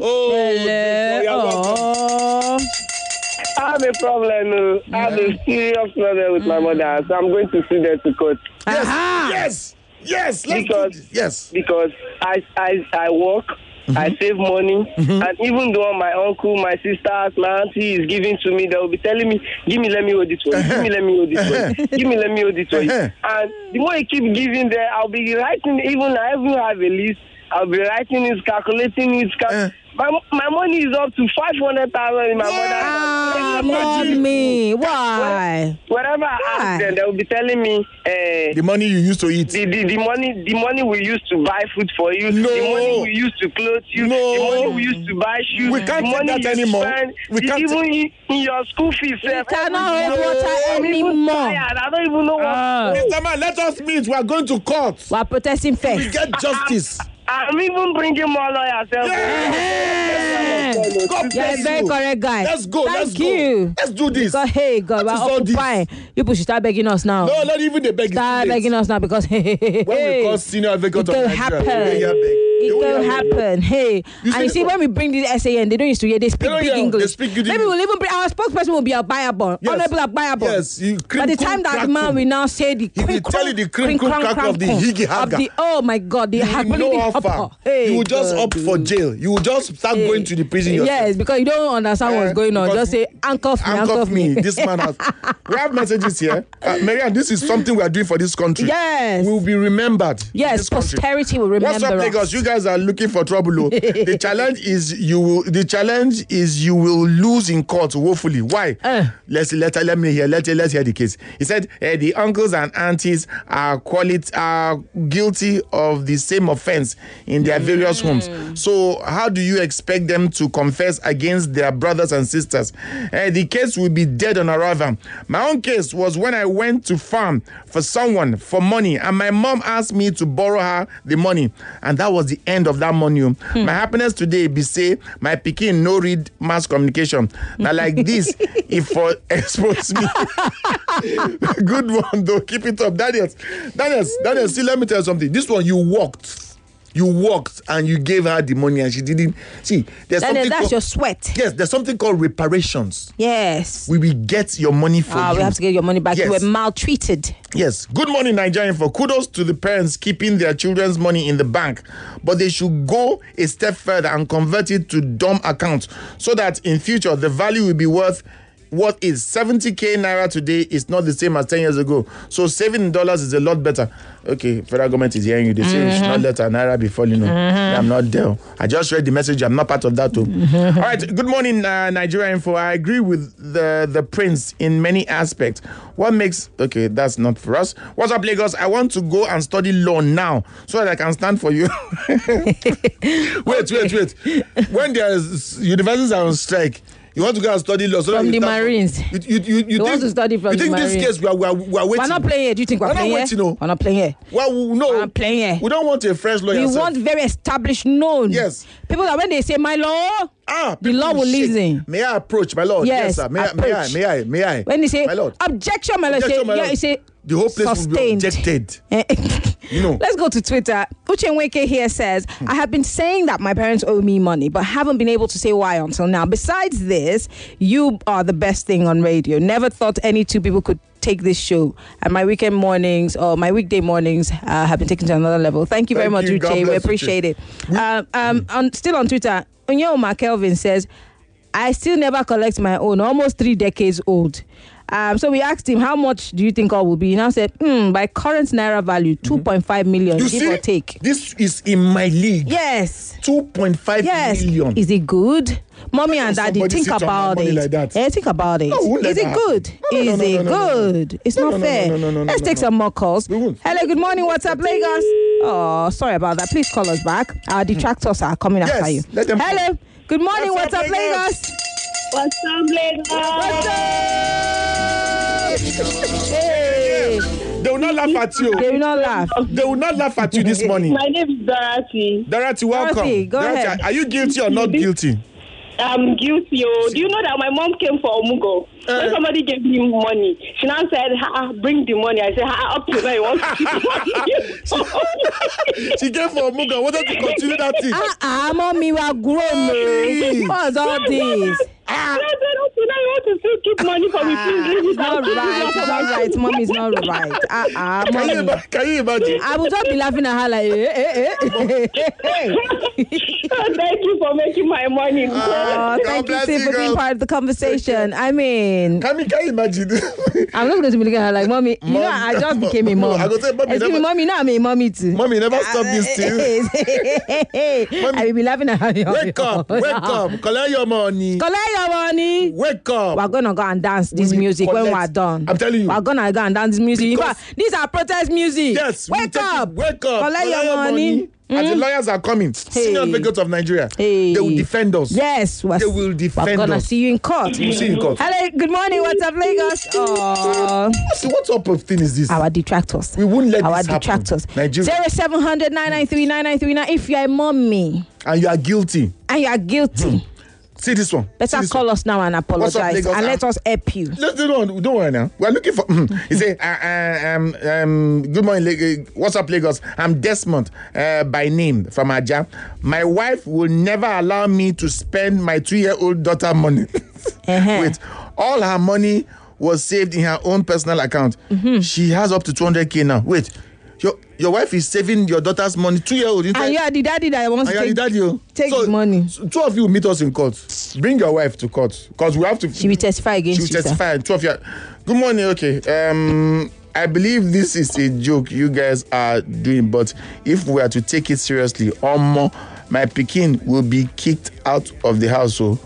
Oh. I have a problem. I have a serious problem with my mother, so I'm going to sue them to court. Yes. Let's do this. Yes. Because I work. I save money, and even though my uncle, my sisters, my auntie is giving to me, they will be telling me, let me hold this one, give me, let me hold this one, let me hold this one. And the more I keep giving there, I'll be writing, I even have a list, I'll be writing it, calculating it, my money is up to 500,000 in my mother's Mommy, why? Whenever I ask them, they will be telling me the money you used to eat. The money we used to buy food for you. No. The money we used to clothe you. No. The money we used to buy shoes. We can't take that anymore. We can't even in your school fees. You cannot hold water anymore. I don't even know what. Mr. Man, let us meet. We are going to court. We are protesting first. We get justice. I'm even bringing more lawyers. God bless You're a very you. correct guy. Let's go. Thank you. Let's do this. Because, hey, God, What is we're all this? occupying. You should start begging us now. No, not even the begging. Start begging us now because, When we call senior advocate it of will Nigeria, happen. It It will happen. Hey, and you see, when we bring this SAN, they don't used to hear. They speak don't big hear. English. They speak good Maybe English. we'll even bring our spokesperson will be Abayabon. Yes. Honorable Abayabon. Yes, you By the time that man will now say the will tell you the cream crack of the higgy haga. Oh my God, the You will know how far. Hey, You will just God. opt for jail. You will just start going to the prison yourself. Yes, because you don't understand what's going on. because Just say, handcuff me. This man has. We have messages here. Marianne, this is something we are doing for this country. Yes. We will be remembered. in Yes, this country. posterity will remember What's up, Lagos? us. You guys are looking for trouble. Oh. The challenge is you will lose in court. Woefully. Why? Let me hear. Let's hear the case. He said the uncles and aunties are guilty of the same offense in their various homes. So how do you expect them to confess against their brothers and sisters? The case will be dead on arrival. My own case was when I went to farm for someone for money, and my mom asked me to borrow her the money, and that was the end of that money. My happiness today be say my pikin no read mass communication. Now like this, if for expose me. Good one though. Keep it up, Daniel. See, let me tell you something. This one you walked and you gave her the money and she didn't. See, there's something That's called, your sweat. Yes, there's something called reparations. Yes. We will get your money for you. We have to get your money back. Yes. You were maltreated. Yes. Good morning, Nigerian. For kudos to the parents keeping their children's money in the bank, but they should go a step further and convert it to dumb accounts so that in future the value will be worth what is 70k naira today is not the same as 10 years ago. So saving in dollars is a lot better. Okay, federal government is hearing you. They say we should not let our naira be falling. I'm not there. I just read the message. I'm not part of that too. All right. Good morning, Nigeria Info. I agree with the prince in many aspects. What makes... Okay, that's not for us. What's up, Lagos? I want to go and study law now so that I can stand for you. Wait. When there's universities are on strike, you want to go and study law From the Marines. You want to study from the Marines. You think this case we are waiting? We're not playing here. Do you think we're playing here? We're not playing here. Well, no. We're not playing here. We don't want a fresh lawyer. We want very established, known. Yes. People that when they say, my law, the law will listen. May I approach, my lord? Yes, sir. May I? When they say, my lord. objection, my lord, you say, the whole place sustained. will be objected. Let's go to Twitter. Uchenweke here says, I have been saying that my parents owe me money, but haven't been able to say why until now. Besides this, you are the best thing on radio. Never thought any two people could take this show. And my weekend mornings or my weekday mornings have been taken to another level. Thank you very much, Uche. We appreciate it. Still on Twitter, Onyoma Kelvin says, I still never collect my own, almost 3 decades old. So we asked him, how much do you think all will be? He now said, by current Naira value, 2.5 million, give or take. This is in my league. Yes. 2.5 million. Is it good? Mommy and daddy, think about it. Like that? Think about it. Is it good? Is it good? It's not fair. Let's take some more calls. Hello, good morning. What's up, Lagos? Oh, sorry about that. Please call us back. Our detractors are coming after you. Let them Hello. come. Good morning. What's up, Lagos? What's up, Lagos? What's up? Hey. They will not laugh at you. They will not laugh. They will not laugh at you this morning. My name is Dorothy. Dorothy, welcome. Dorothy, go ahead. Are you guilty or not guilty? I'm guilty. Oh. Do you know that my mom came for Omugo? When somebody gave me money, she now said, bring the money. I said, up to now, you want to keep the money. She came for Muga. What did you continue that thing? Mommy, we are grown. What's all this? I said, up to now, you want to still keep money for me. Please leave it It's not right. It's not right. Mom is not right. Mommy. Can you imagine? I would just be laughing at her like, Thank you for making my money. thank you, Steve, for being part of the conversation. I mean, Can you imagine? I'm not going to be looking at her like, Mommy, you know, I just became a mom. I go say, Mommy, Excuse me, Mommy, you know I'm a mommy too. Mommy, never stop this thing. I will be laughing at her. Wake up. Collect your money. Collect your money. Wake up. We're going to go and dance this music when we're done. I'm telling you. We're going to go and dance this music. In fact, these are protest music. Yes. Wake up. Wake up. Collect your money. As the lawyers are coming, senior advocates of Nigeria, they will defend us. Yes. They will defend us. We're going to see you in court. We'll see you in court. Hello, good morning. What's up, Lagos? Oh. What type of thing is this? Our detractors. We won't let our this happen. detractors. Nigeria. 0700 993 9939. If you're a mommy And you are guilty. See this one. Better this call one. us now and apologize Lagos? and let us help you. Let's don't worry now. We're looking for. He say, good morning, Lagos. What's up, Lagos? I'm Desmond by name from Aja. My wife will never allow me to spend my 2-year-old daughter money. Wait, all her money was saved in her own personal account. She has up to 200K now. Wait. Your wife is saving your daughter's money, 2-year-old. And you are the daddy that wants to take the money. So 2 of you meet us in court. Bring your wife to court because we have to. She will testify against you. She will testify. 2 of you. Good morning. Okay. I believe this is a joke you guys are doing, but if we are to take it seriously, my pikin will be kicked out of the house. So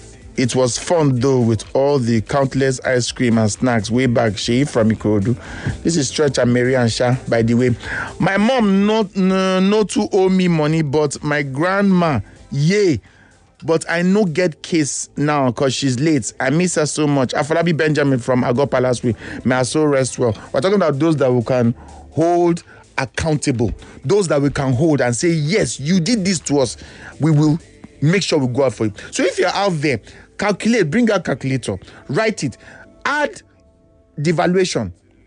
it was fun though with all the countless ice cream and snacks way back. She from Ikorodu. This is Stretch and Mary and Sha, by the way. My mom not to owe me money, but my grandma, yay. But I no get case now because she's late. I miss her so much. Afolabi Benjamin from Agor Palace Way. May her soul rest well. We're talking about those that we can hold accountable. Those that we can hold and say, yes, you did this to us. We will make sure we go out for you. So if you're out there, calculate, bring a calculator, write it, add devaluation,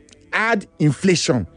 add inflation.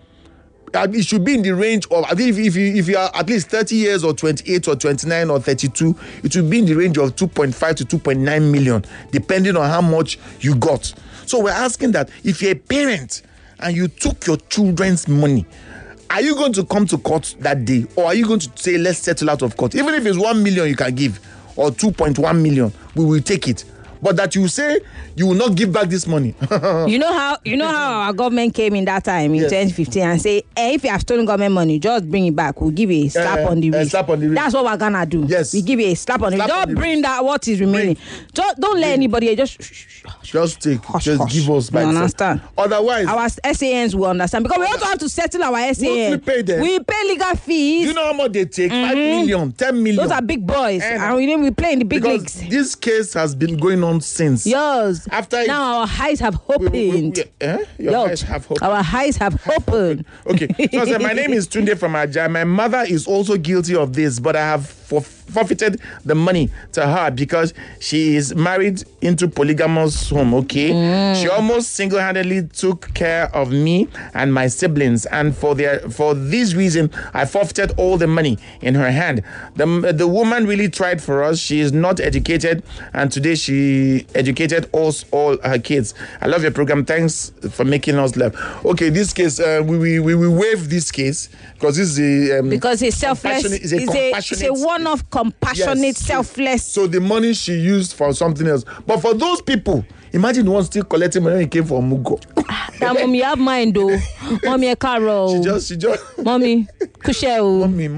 It should be in the range of, I think if you are at least 30 years or 28 or 29 or 32, it should be in the range of 2.5 to 2.9 million, depending on how much you got. So we're asking that if you're a parent and you took your children's money, are you going to come to court that day? Or are you going to say, let's settle out of court? Even if it's 1 million you can give, or 2.1 million, we will take it. But that you say you will not give back this money. You know how our government came in that time in 2015 and say, if you have stolen government money, just bring it back. We'll give you a slap on the wrist. That's what we're gonna do. Yes. We give you a slap on the wrist. Don't bring that what is remaining. Don't let anybody just take. Hush. Give us back. You understand? Otherwise, our SANs will understand because we also have to settle our SAN. We pay them. We pay legal fees. You know how much they take? 5 million, 10 million. Those are big boys, and we play in the big leagues. This case has been going on since. Yes. Now our eyes have opened. Your eyes have opened. Our eyes have opened. Okay. So I said, my name is Tunde from Aja. My mother is also guilty of this, but I have forfeited the money to her because she is married into polygamous home. Okay. She almost single-handedly took care of me and my siblings, and for this reason, I forfeited all the money in her hand. The woman really tried for us. She is not educated, and today she educated all her kids. I love your program. Thanks for making us laugh. Okay, this case we waive this case because this is because it's selfless. It's a one-off compassionate, selfless. So the money she used for something else. But for those people, imagine one still collecting money when he came from Mugo. That mommy have mind though. Mommy a Carol. She just mommy Kushel. Mommy.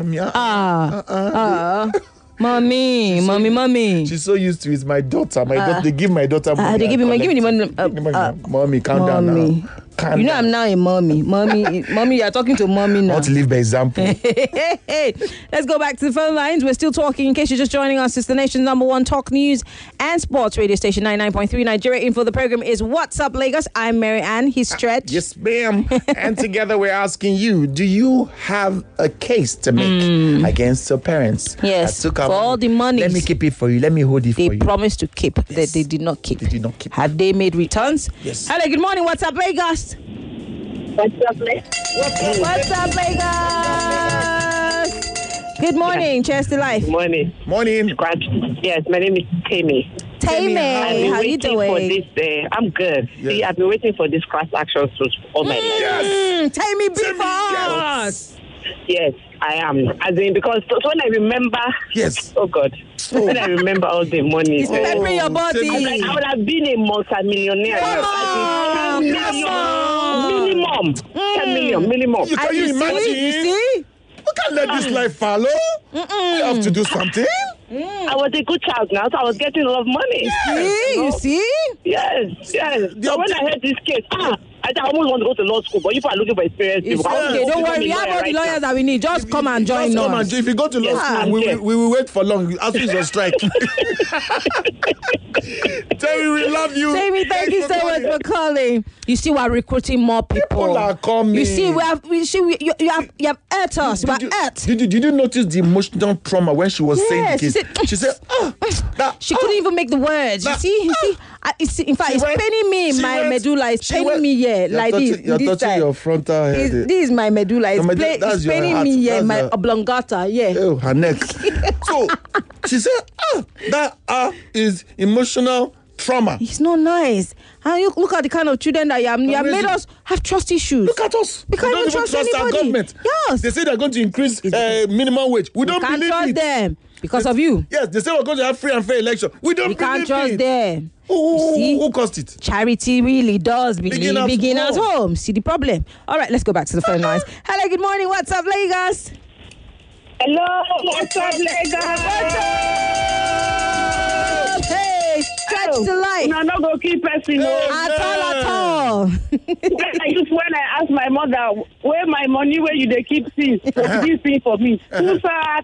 Mommy. She's so used to it. My daughter. They give my daughter money. They give me money. Mommy, calm down now. Calm You know down. I'm now a mommy. Mommy, you are talking to mommy now. Not to live by example. Let's go back to the phone lines. We're still talking. In case you're just joining us, it's the nation's #1 talk news and sports radio station 99.3 Nigeria. Info. The program is What's Up Lagos. I'm Mary Ann. He's Stretch. Yes, ma'am. And together we're asking you, do you have a case to make against your parents? Yes, that took for our all the money. Let me keep it for you. Let me hold it They for you. promised to keep that they did not keep. They did not keep. Have they made returns? Yes. Hello, good morning. What's up, Lagos? What's up, Lagos? What's up, Lagos? Good morning. Cheers to life. Morning. Morning. Yes, my name is Tammy. Tammy, how you doing? I'm good. Yes. See, I've been waiting for this class action all my life. Yes. Tammy, be Tammy, fast. Yes, I am. As in, because when I remember, Yes. oh God, when I remember all the money, It's peppering your body. Tammy. I would have been a multi-millionaire. Come on, Minimum. 10 million, minimum. You can you imagine? You see? We can't let this life follow. We have to do something. I was a good child now, so I was getting a lot of money. You see? Yes. So when I heard this case, I almost want to go to law school, but if I'm looking for experience, It's okay. Don't worry. We have all the lawyers that we need. Just come and join Just come and us. if you go to law Yes, school, I'm we here. will wait for long. After it's on strike. Terry, we love you. Jamie, thank you so much calling. for calling. You see, we're recruiting more people. People are coming. You see, you have hurt us. We're hurt. Did you notice the emotional trauma when she was saying the Yes, case? She said, She couldn't even make the words. You Nah. see? In fact, it's paining me. My medulla is paining me here, like this. You're this touching side. your frontal head. This is my medulla. It's, That's it's your paining heart. me here, That's my your- oblongata. Yeah. Oh, her neck. So she said, that is emotional trauma. It's not nice. And you look at the kind of children that you have made us have trust issues. Look at us. We can't don't even trust our anybody. government. Yes. They say they're going to increase minimum wage. We don't can't believe trust it. them because of you. Yes, they say we're going to have free and fair election. We don't We can't believe trust it. them. Who caused it? Charity really does begin at home. See the problem. All right, let's go back to the phone lines. Hello, good morning. What's up, Lagos? Hello, what's up, Lagos? Hey, stretch to life. I'm not going to keep pressing. At all. When I ask my mother, where my money, where you they keep things, this thing for me. This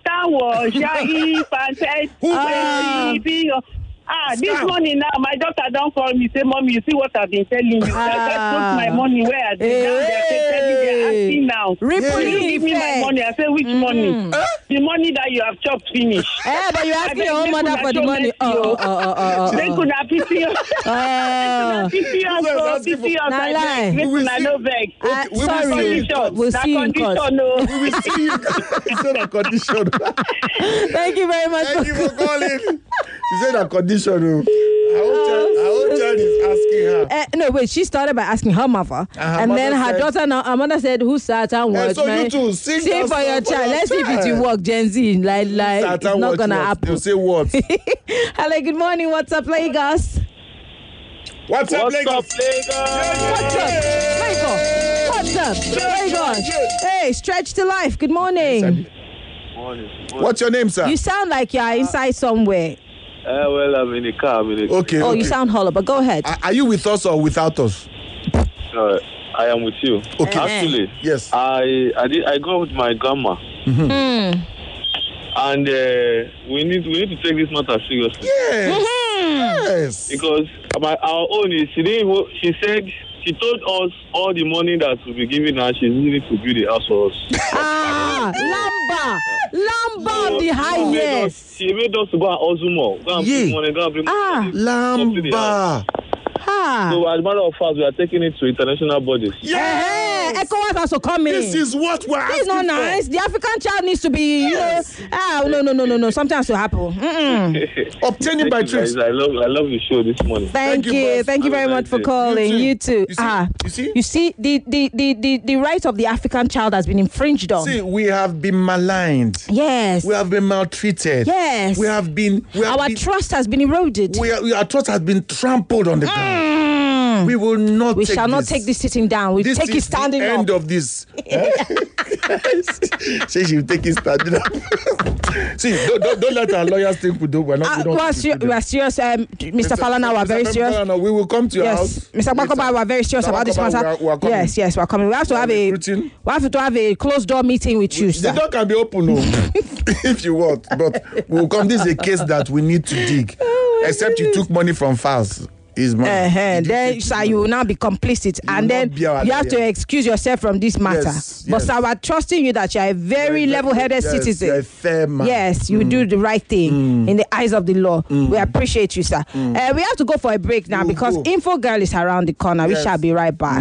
morning now, my daughter don't call me, say, Mommy, you see what I've been telling you. I put my money where I did. Now they're asking now. Will you give me my money? I say, which money? The money that you have chopped finish. But you're asking your own mother for the money. They could have pity us. Nah, lie. No vex. Sorry. We'll see you in court. We will see you. She said a condition. Thank you very much. Thank you for calling. She said a condition. Her own child is asking her. No, wait. She started by asking her mother, and then her daughter. Now, her mother said, "Who Satan was?" So you two sing that for your song child. Let's see if it will work. Gen Z, like it's not gonna happen. They'll say what? Hello, good morning. What's up, Lagos? What's up, Lagos? What's up, Lagos? Hey, stretch to life. Good morning. What's your name, sir? You sound like you're inside somewhere. Well, I'm in the car. Okay. Oh, you sound hollow, but go ahead. Are you with us or without us? I am with you. Okay. Actually, yes. I go with my grandma. And we need to take this matter seriously. Yes. Yes. Because our own is she said she told us all the money that will be given her, she's using it to build a house for us. Lamba of the highest. She made us to go and hustle more. Go and bring money, go and bring money. Lamba. So as a matter of fact, we are taking it to international bodies. ECOWAS has to come in. This is what we're asking It's not nice. The African child needs to be, no. Sometimes to happen. Obtaining by tricks. I love the show this morning. Thank you very much for calling. You too. You see, the right of the African child has been infringed on. See, we have been maligned. Yes. We have been maltreated. Yes. Our trust has been eroded. Our trust has been trampled on the ground. We will not. We shall not take this sitting down. We take it standing up. End of this. Say she'll take it standing up. See, don't let our lawyers think we don't. We're not. We are serious, Mr. Falana. We are very serious. Falana, we will come to your house. Mr. Bakoba, we are very serious about this matter. We are coming. Yes, we're coming. We have to have a closed door meeting with you, sir. The door can be open, no, if you want. But we'll come. This is a case that we need to dig. Except you took money from files. Is money. Then, sir, you will now be complicit, and then you have to excuse yourself from this matter. But sir, we're trusting you that you are a very level-headed citizen. You're a fair man. Yes, you do the right thing in the eyes of the law. We appreciate you, sir. We have to go for a break now because Info Girl is around the corner. We shall be right back.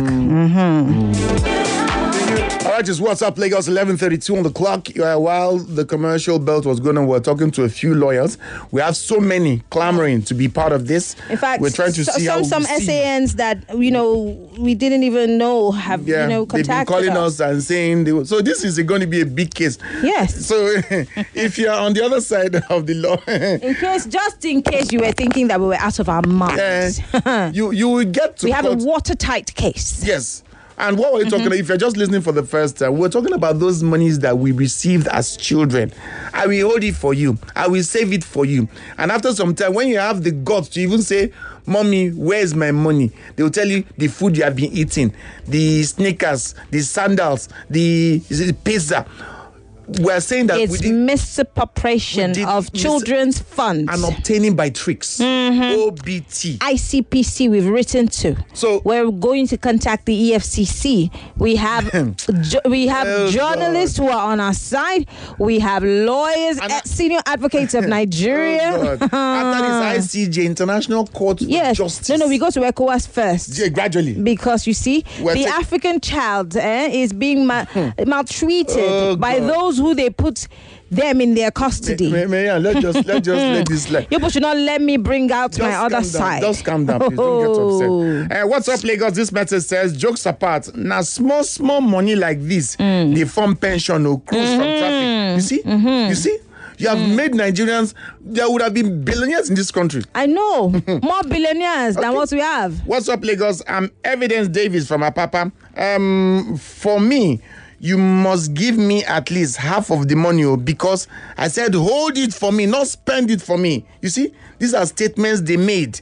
All right, just what's up, Lagos? 11:32 on the clock. While the commercial belt was going on, we're talking to a few lawyers. We have so many clamoring to be part of this. In fact, we're trying to see some SANs that we didn't even know have contacted they've been calling us and saying so. This is going to be a big case. Yes. So if you're on the other side of the law, just in case you were thinking that we were out of our minds, you will get to. We have a watertight case. Yes. And what were you talking about? If you're just listening for the first time, we're talking about those monies that we received as children. I will hold it for you. I will save it for you. And after some time, when you have the guts to even say, Mommy, where's my money? They will tell you the food you have been eating, the sneakers, the sandals, the pizza. We're saying that it's misappropriation of children's funds and obtaining by tricks. OBT. ICPC we've written to. So we're going to contact the EFCC. We have journalists who are on our side. We have lawyers, senior advocates of Nigeria. After this ICJ, International Court of Justice. No, we go to ECOWAS first. Yeah, gradually. Because you see, the African child is being maltreated by those who they put them in their custody. Let's just let this slide. You should not let me bring out my other side. Just calm down, please. Don't get upset. What's up, Lagos? This message says, jokes apart, now small money like this, they form pension or cruise from traffic. You see? You see? You have made Nigerians, there would have been billionaires in this country. I know. More billionaires than what we have. What's up, Lagos? I'm Evidence Davis from Apapa. For me, you must give me at least half of the money because I said hold it for me, not spend it for me. You see, these are statements they made.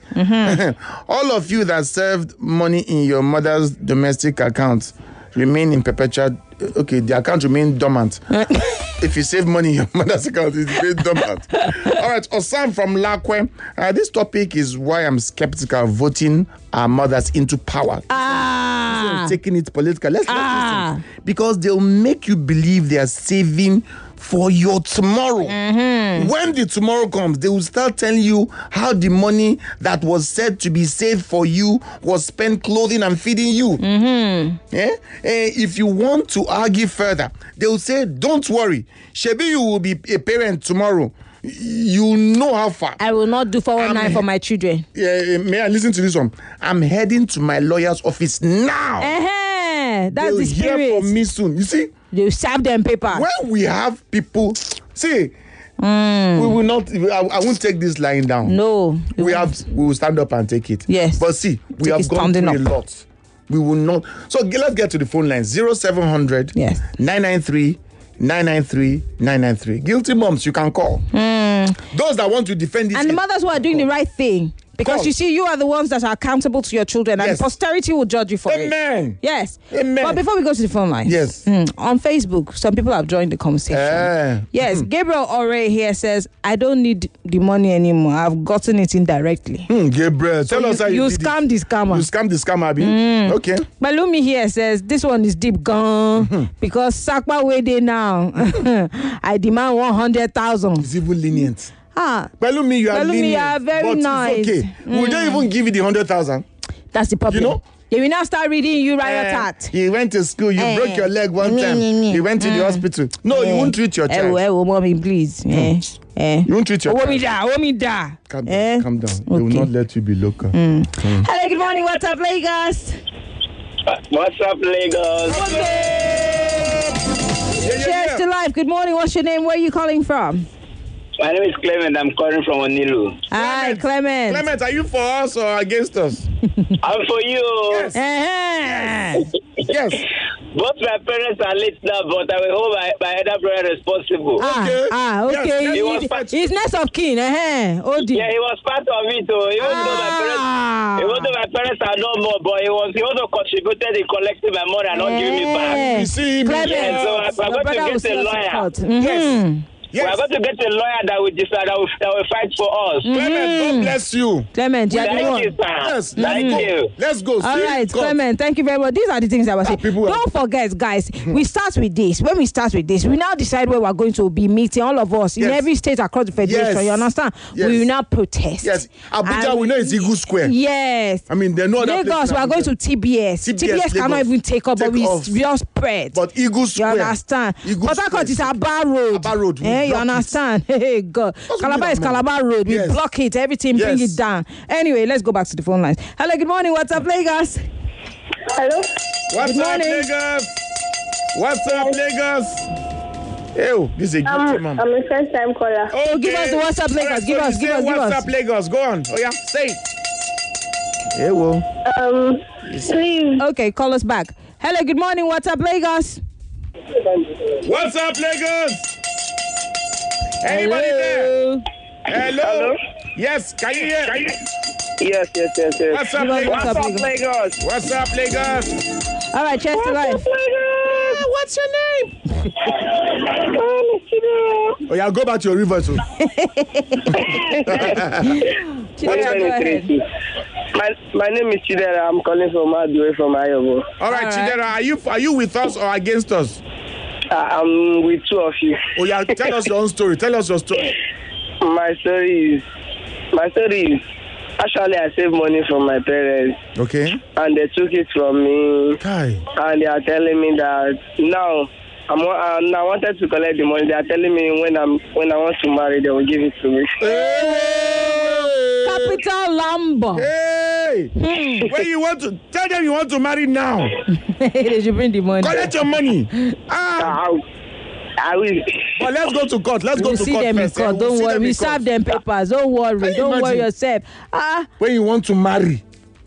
All of you that served money in your mother's domestic account remain in perpetual. Okay, the account remain dormant. If you save money in your mother's account, it remains dormant. All right, Osam from Lakwe. This topic is why I'm skeptical of voting our mothers into power. Taking it political. Let's listen. Because they'll make you believe they are saving for your tomorrow. When the tomorrow comes, they will start telling you how the money that was said to be saved for you was spent clothing and feeding you. If you want to argue further, they will say, don't worry, Shebi, you will be a parent tomorrow. You know how far. I will not do 419 for my children. May I listen to this one? I'm heading to my lawyer's office now. That's the spirit. Hear from me soon. You see? They serve them paper. When we have people, see, we will not. I won't take this lying down. No, we will stand up and take it. Yes, but see, we have gone through a lot. We will not. So let's get to the phone line 0700 993 993. Guilty moms, you can call. Those that want to defend this. And the mothers who are doing the right thing. Because you see, you are the ones that are accountable to your children, and posterity will judge you for it. Amen. Yes. Amen. But before we go to the phone line, on Facebook, some people have joined the conversation. Yes, Gabriel Ore here says, I don't need the money anymore. I've gotten it indirectly. Gabriel, tell us how you scammed the scammer. You scammed the scammer, Abi. Okay. Malumi here says, this one is deep gone because Sakpa way day now. I demand 100,000. It's even lenient. Balumi, you are lenient. You are very nice. It's okay. We don't even give you the 100,000. That's the problem. You know? They will now start reading you riot act. You went to school, you broke your leg one time. You went to the hospital. No, you won't treat your child. Mommy, please. You won't treat your child. Calm down. They will not let you be local. Hello, good morning. What's up, Lagos? What's up, Lagos? Cheers to life. Good morning. What's your name? Where are you calling from? My name is Clement. I'm calling from Onilu. Hi, Clement. Clement, are you for us or against us? I'm for you. Yes. Yes. Both my parents are late now, but I will hold my elder brother responsible. Okay. Yes, He's next of kin. Odi. Yeah, he was part of it. Even though my parents are no more, but he also contributed in collecting my money and not giving me back. You see, so I'm going to get a lawyer. Yes. Yes. We're going to get a lawyer that will decide that will fight for us. Clement, God bless you. Clement, thank you, sir. Yes, thank you. Let's go. All right, Clement, thank you very much. These are the things I was saying. Don't forget, guys, we start with this. When we start with this, we now decide where we're going to be meeting, all of us, in every state across the federation. Yes. You understand? Yes. We will now protest. Yes. Abuja, we know it's Eagle Square. Yes. I mean, they're not Lagos, we are going to TBS. TBS cannot even take up, but we just spread. But Eagle Square. You understand? Port Harcourt is Aba Road. Aba Road. You understand? Hey, God. Calabar is Calabar Road. We block it, everything, bring it down. Anyway, let's go back to the phone lines. Hello, good morning. What's up, Lagos? Hello? What's up, Lagos? What's up, Lagos? Ew, this is a good man. I'm a first time caller. Okay. Give us the What's up, Lagos. Right, give us. What's up, Lagos? Go on. Oh, yeah. Say it. Hey, well. Please. Okay, call us back. Hello, good morning. What's up, Lagos? What's up, Lagos? Anybody there? Hello? Yes, can you hear? Yes. What's up, Lagos? What's up, Lagos? What's up, Lagos? All right, cheers to life. What's your name? Oh, yeah, go back to your river too. My name is Chidera. I'm calling from Adway from Ayobo. All right, Chidera, are you with us or against us? I'm with two of you. Oh, yeah, tell us your own story. Tell us your story. My story is actually I saved money from my parents. Okay. And they took it from me. Kai. And they are telling me that now I wanted to collect the money. They are telling me when I want to marry, they will give it to me. Hey. Capital Lamba. Hey. When you want to tell them you want to marry now. They should bring the money. Collect your money. I will. But let's go to court. Let's go to see court them first. in court. Don't worry. We serve them papers. Don't worry. Don't worry yourself. When you want to marry.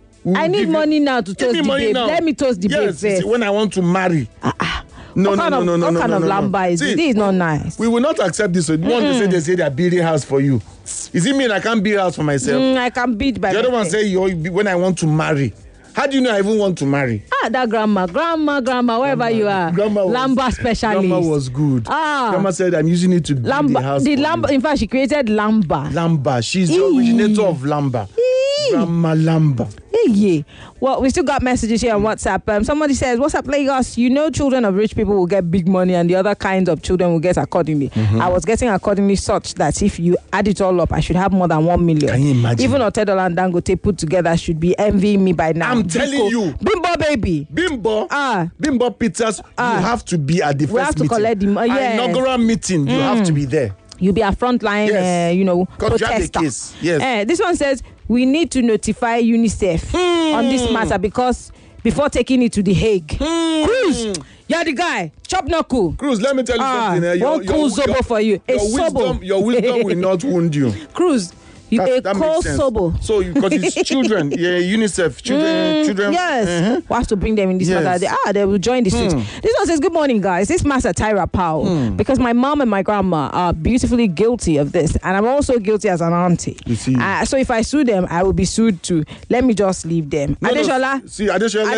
I need money now to toast the babe. Let me toast the babe first. When I want to marry. No. What kind of lamba is it? This is not nice. We will not accept this. One they say they are building house for you. Is it mean I can't build house for myself? I can build by myself. The other one say when I want to marry. How do you know I even want to marry? That grandma, wherever you are. Lamba specialist. Grandma was good. Grandma said I'm using it to build the house. In fact, she created Lamba. Lamba. She's the originator of Lamba. Grandma Lamba. Yeah. Well, we still got messages here on WhatsApp. Somebody says, "What's up, Lagos? You know, children of rich people will get big money, and the other kinds of children will get accordingly. I was getting accordingly such that if you add it all up, I should have more than 1 million. Can you imagine? Even Otedola and Dangote put together should be envying me by now. I'm telling you, Bimbo baby, Bimbo Pizzas, you have to be at the first meeting. We have to collect the inaugural meeting. You have to be there. You'll be a frontline, protester. Yes. This one says we need to notify UNICEF on this matter because before taking it to the Hague. Cruz, you're the guy. Chop no cool. Cruz, let me tell you something. One cool zobo for you. Your wisdom will not wound you. Cruz. A cold sober. So, because it's children, UNICEF, children. Yes. We have to bring them in this matter. They will join the suit. This one says, good morning, guys. This matter Tyra Powell. Because my mom and my grandma are beautifully guilty of this. And I'm also guilty as an auntie. You see. So if I sue them, I will be sued too. Let me just leave them. Adeshola. See,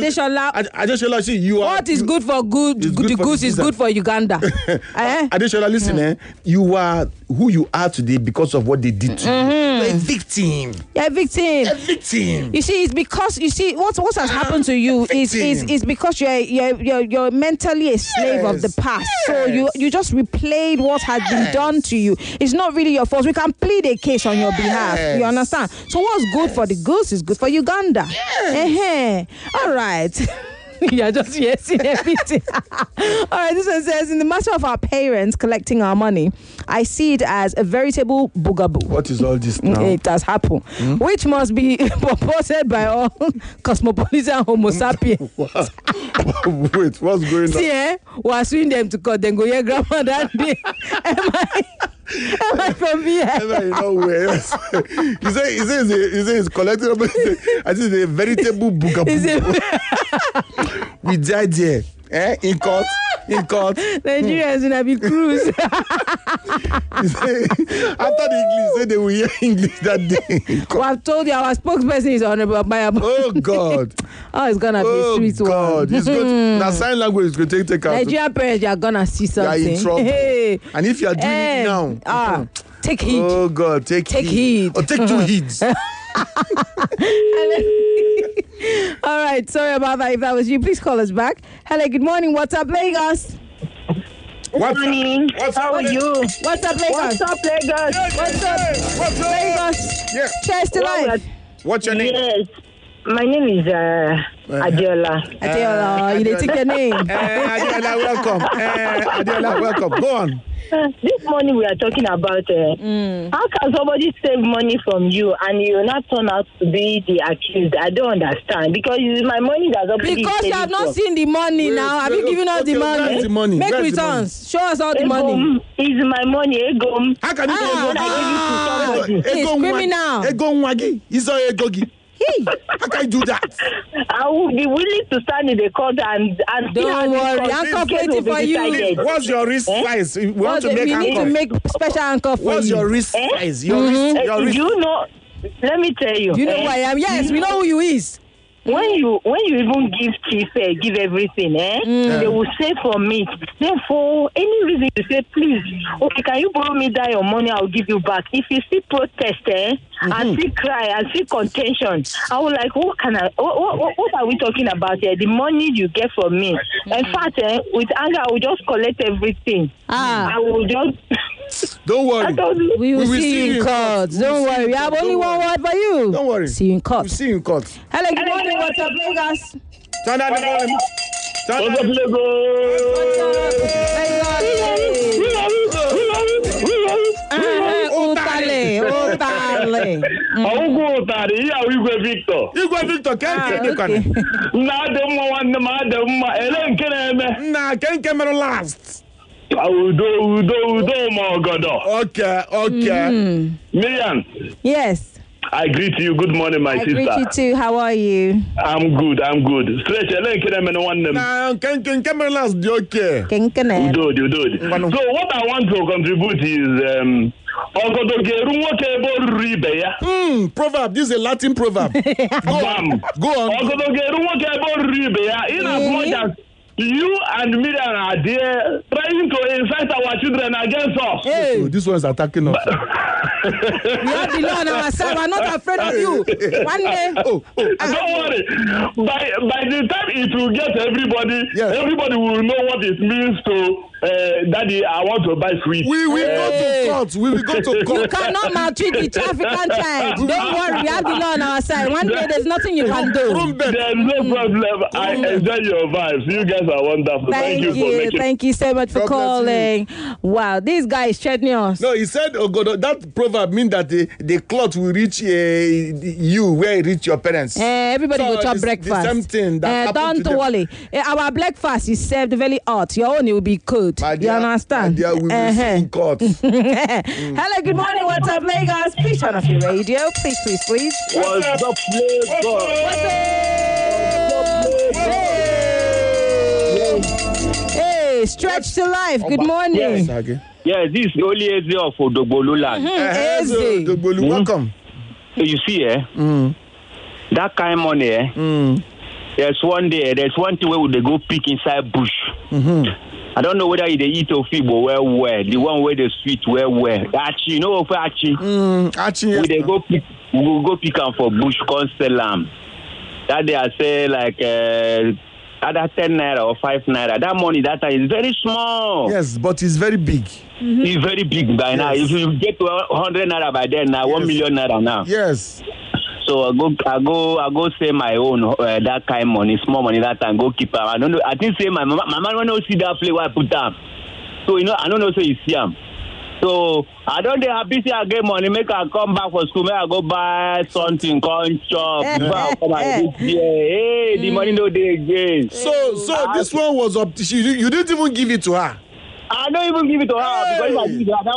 Adeshola, see, you are. What is good for good? The goose is good for Uganda. Adeshola, listen, you are who you are today because of what they did to you. You're a victim. You're a victim. You see, it's because what has happened to you is because you're mentally a slave of the past. So you just replayed what had been done to you. It's not really your fault. We can plead a case on your behalf. You understand? So what's good for the goose is good for Uganda. All right. You're just yesing everything. All right, this one says, in the matter of our parents collecting our money, I see it as a veritable boogaboo. What is all this now? It has happened. Which must be purported by all cosmopolitan Homo sapiens. Wait, what's going on? See, we're suing them to court, then go, yeah, grandma, that day. Am I from here? You know where? He says it's collected. I think it's a veritable boogaboo. We died there. In court. Nigerians in a big cruise. After the English, say they will hear English that day. Well, I've told you our spokesperson is Honorable Abayabo. Oh God. It's gonna be a sweet God. one. It's good. Now sign language is going to take out. Nigerian parents, you are gonna see something. You are in trouble. Hey. And if you are doing it now, take heed. Oh God, take heed. Or take 2 heeds. All right, sorry about that. If that was you, please call us back. Hello, good morning. What's up, Lagos? Good morning. How are you? What's up, Lagos? What's up, Lagos? What's up, Lagos? Yeah. Cheers to life. What's your name? Yes. My name is Adiola. Adiola, you didn't take your name. Adiola, welcome. Adiola, welcome. Go on. This morning we are talking about how can somebody save money from you and you not turn out to be the accused? I don't understand because it's my money that's already because you have not seen the money now. Have you given us the money? Where's the money? Make returns. Show us all the money. It's my money. Egom. How can you I give it to somebody? It's criminal. Egom wagi. It's all egogi. How can you do that? I will be willing to stand in the court and don't worry, handcuff waiting for you. What's your wrist size? We want to make need to make special handcuff for you. What's your wrist size? Your wrist. You know, let me tell you. You know who I am? Yes, we know who you is. When you even give chief, give everything, they will say for me. Then for any reason you say, please, okay, can you borrow me that your money? I'll give you back. If you see protest, and see cry and see contention, I will like, what are we talking about here? The money you get from me. In fact, with anger, I will just collect everything. I will just. Don't worry. We will see you in court. Don't worry. We have only one word for you. Don't worry. See you in court. We'll see you in court. Hello, good morning. What's up, Lagos? Turn down the volume. Turn down the Igwe Victor, Ken last. Okay. Miriam. Yes. I greet you. Good morning, my sister. I greet you too. How are you? I'm good. Stretch. Okay. So what I want to contribute is proverb. This is a Latin proverb. Go on. You and Miriam are there trying to incite our children against us. Hey. So this one is attacking us. We have the law on our side. We're not afraid of you. One day. Don't worry. By the time it will get everybody, everybody will know what it means to Daddy, I want to buy sweet. We will go to court. We will go to court. You cannot maltreat the trafficking child. Don't worry, we have the law on our side. One day there's nothing you can do. There's no problem. I enjoy your vibes. You guys are wonderful. Thank you. Thank you so much for calling. Wow, this guy is threatening us. No, he said, oh God, that proverb means that the cloth will reach you where it reach your parents. Everybody will chop breakfast. The same thing that happened to them. Don't worry. Our breakfast is served very hot. Your own will be cold. You understand? We will see in court. Hello, good morning. What's up, Lagos? Please turn off your radio. Please. What's up, Lagos? Hey, stretch to life. Good morning. Yes, this is only Eze of Odogbolu land. Eze. Odogbolu, welcome. You see, that kind of money, there's one thing where they go pick inside bush. I don't know whether they eat Ofibo well. The one where they sweet well. Achi, you know Achi? Achi, yes. We will go pick them for bush, can't sell them. That they are say like either 10 naira or 5 naira. That money that time is very small. Yes, but it's very big. It's very big by now. If you get to 100 naira by then, now 1 million naira now. Yes. So I go say my own that kind of money, small money that time, go keep them. I don't know. I think say my mama don't see that play where I put them. So I don't know so you see them. So I don't dey happy say I get money, make I come back for school, make I go buy something, come chop. Before I come and hey, the money no dey again. So this one was up. You didn't even give it to her. I don't even give it to her because if I give it to her,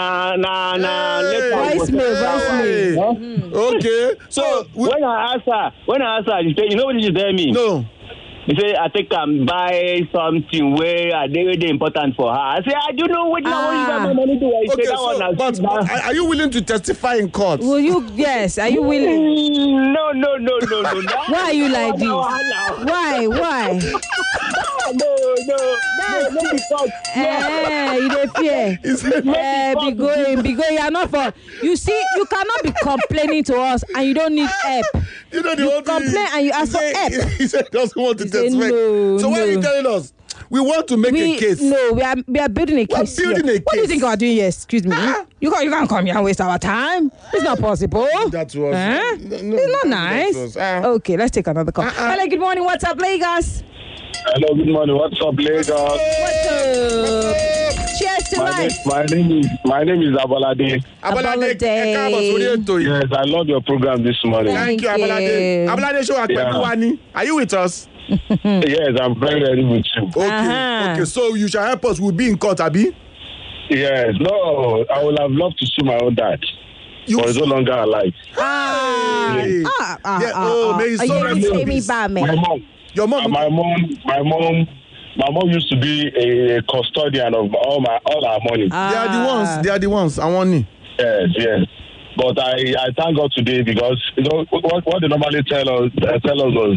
that one Okay. So when I ask her, she say, you know what she tell me? No. He say I think I'm buy something where they important for her. I say I don't know what I want to my money to. He Okay, say that so, one but are you willing to testify in court? Will you? Yes. Are you willing? No. Why are you like this? Why? No, because You dey fear. Be going. You are not for. You see, you cannot be complaining to us and you don't need help. You know the You whole thing. complain and you ask for help. He said he doesn't want to He said testify. no, So why are you no. telling us? We want to make a case. No, we are building a case. building here. a What do you case. think you are doing here? Excuse me. You can't come here and waste our time. It's not possible. That was It's not nice. Okay, let's take another call. Hello, good morning. What's up, Lagos? Hello, good morning. What's up, Lagos? What's up? Cheers to life. My name is Abalade. Abalade. Yes, I love your program this morning. Thank you, Abalade. Abalade show Are you with us? Yes, I'm very ready with you. Okay, so you shall help us. We'll be in court, Abi. Yes, no, I would have loved to see my own dad. But he's no longer alive. May his Are soul you rest in me peace. by me? My mom. Your mom? My mom used to be a custodian of all our money. They are the ones. I want you. Yes. But I thank God today because what they normally tell us was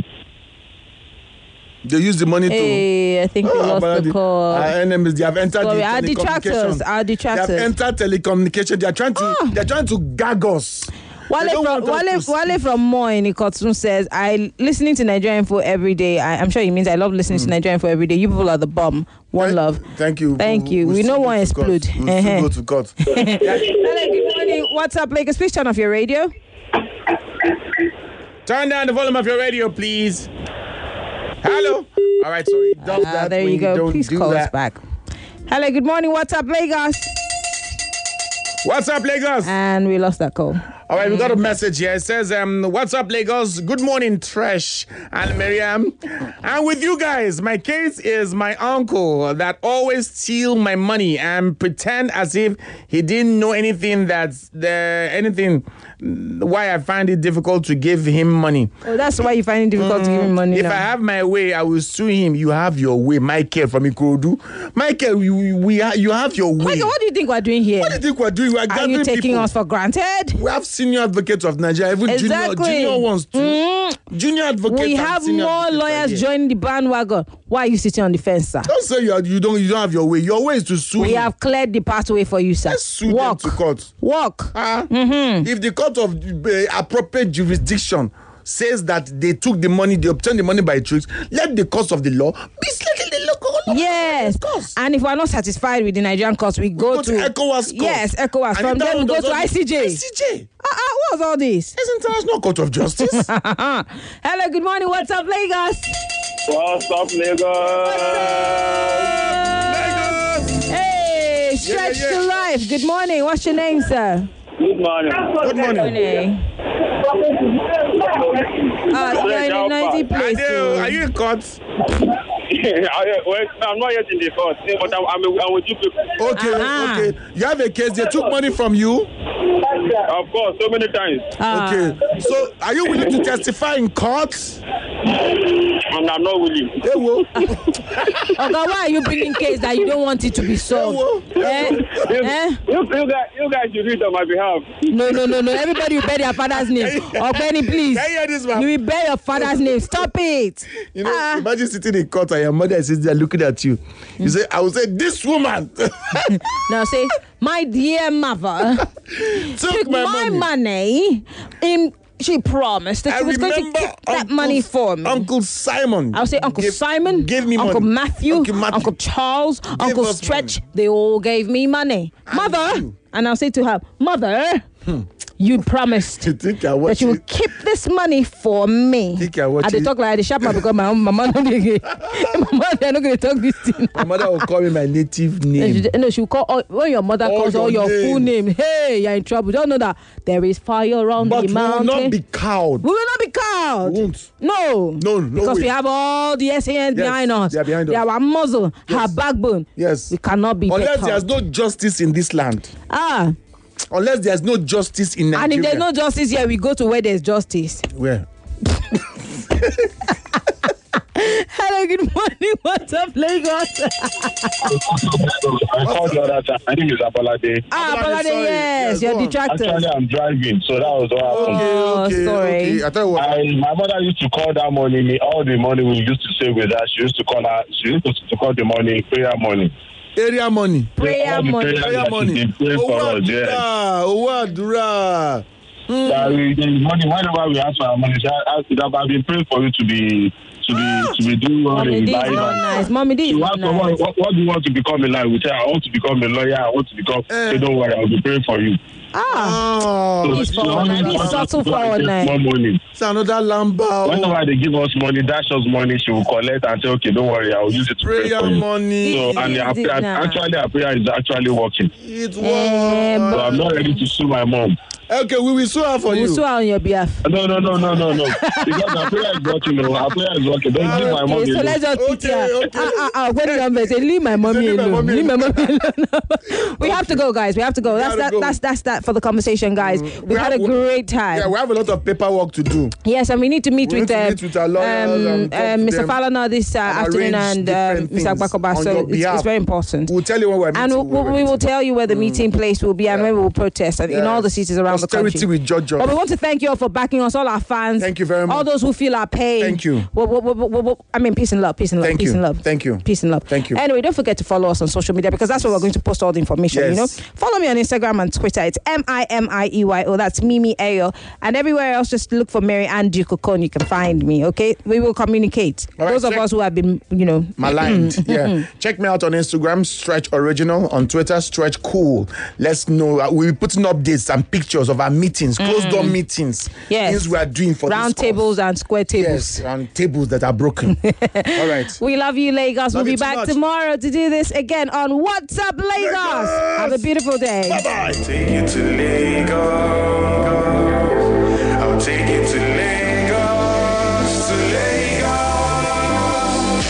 they use the money to. Hey, I think we lost the call. Our enemies, they have entered Sorry, the our detractors. They have entered telecommunication. They are trying to gag us. Wale from Mo in Ikotun says, I listening to Nigerian Info every day. I'm sure he means I love listening to Nigerian Info every day. You people are the bomb. One love. Thank you. We know one explode. We'll still go to court. Hello, good morning. What's up, Lagos? Please turn off your radio. Turn down the volume of your radio, please. Hello. All right, so it does that. There you go. Please call us back. Hello, good morning. What's up, Lagos? What's up, Lagos? And we lost that call. All right, we got a message here. It says, what's up, Lagos? Good morning, Tresh and Miriam. And with you guys, my case is my uncle that always steal my money and pretend as if he didn't know anything why I find it difficult to give him money. Oh, that's why you find it difficult to give him money If now. I have my way, I will sue him. You have your way. Michael from Ikorodu. Michael, you have your way. Michael, what do you think we're doing here? What do you think we're doing? We're Are you taking people. us for granted? We have senior advocates of Nigeria, even junior ones too. Junior advocates. We have more lawyers joining the bandwagon. Why are you sitting on the fence, sir? Don't say you don't have your way. Your way is to sue. We have cleared the pathway for you, sir. Let's sue them to court. Walk. If the court of appropriate jurisdiction says that they took the money, they obtained the money by tricks, let the course of the law be slightly the local. Yes. And if we're not satisfied with the Nigerian courts, we go to ECOWAS court. Yes, ECOWAS. From there we go to ICJ. What was all this? It's International Court of Justice. Hello, good morning. What's up, Lagos? What's up, Lagos? Hey, stretch to life. Good morning. What's your name, sir? Good morning. Good morning. You're in a noisy place. Are you in court? I'm not yet in the court, but I'm with you people. Okay. You have a case. They took money from you? Of course, so many times. Okay. So, are you willing to testify in court? And I'm not willing. They will. Okay, why are you bringing case that you don't want it to be solved? You guys should read on my behalf. No. Everybody will bear their father's name. Benny, please. Can you hear this, man? You will bear your father's name. Stop it. You know, imagine sitting in court and your mother is there looking at you. You say, I will say, this woman. Now say, my dear mother took my money. She promised that she was going to keep that money for me. Uncle Simon. I'll say Uncle Simon, gave me Uncle money. Matthew, Uncle Charles, Uncle Stretch. Money. They all gave me money. Mother, and I'll say to her, Mother, you promised that you would keep this money for me. I they talk like the sharp man because my mama not going to talk this thing. My mother will call me my native name. No, she will call when your mother calls all your full name. Hey, you're in trouble. Don't know that there is fire around the mountain. But we will not be cowed. We will not be cowed. We won't. No, because we have all the SANs behind us. They are behind us. They are our muzzle, our backbone. Yes. We cannot be unless there's no justice in this land. Unless there's no justice in Nigeria. And if there's no justice here, we go to where there's justice. Where? Hello, good morning. What's up, Lagos? I called the other time. My name is Abolade. Abolade, yes. You're detractor. Actually, I'm driving, so that was what happened. Oh, sorry. I tell you what. My mother used to call that morning, all the money we used to save with her. She used to call the money, prayer money. Area money. Prayer money. Owó àdúrà. The money, whenever we ask for our money, I've been praying for you to be doing well in life. Nice. Mommy, this is What do you want to become in life? We say, I want to become a lawyer. I want to become. Say, don't worry, I'll be praying for you. He's subtle forward now. More money. It's another lamba. Whenever they give us money, dash us money, she will collect and say, okay, don't worry, I will use it to pray for you. Money. So, and actually, our prayer is actually working. It works. So I'm not ready to sue my mom. Okay, we will sue her for you. We'll sue her on your behalf. No. Because our prayer is working. Our prayer is working. Don't leave my mom alone. So let's just pity her. When the number say, leave my mommy alone. Leave my mommy alone. We have to go, guys. We have to go. That's that for the conversation, guys. We've had a great time. Yeah, we have a lot of paperwork to do. Yes, and we need to meet with our lawyers Mr. Falana this afternoon and Mr. Agbakoba. So it's very important. We'll tell you when we're meeting. And we will tell you where the meeting place will be and where we will protest in all the cities around the country. With Jojo. But we want to thank you all for backing us, all our fans. Thank you very much. All those who feel our pain. Thank you. I mean, peace and love. Peace and love. Thank peace you. and love. Thank you. Peace and love. Thank you. Anyway, don't forget to follow us on social media because that's where we're going to post all the information. Yes. You know, follow me on Instagram and Twitter. It's MIMIEYO. That's Mimi Ayo. And everywhere else, just look for Mary Ann Dukokon. You can find me. Okay, we will communicate. All right, those of us who have been, maligned. Yeah. Check me out on Instagram, Stretch Original. On Twitter, Stretch Cool. Let's know. We'll be putting updates and pictures of our meetings, closed door meetings. Yes. Things we are doing for round tables and square tables. Yes, round tables that are broken. All right. We love you, Lagos. Love we'll be you back much. tomorrow to do this again on What's Up, Lagos. Have a beautiful day. Bye-bye. Take you to Lagos. I'll take you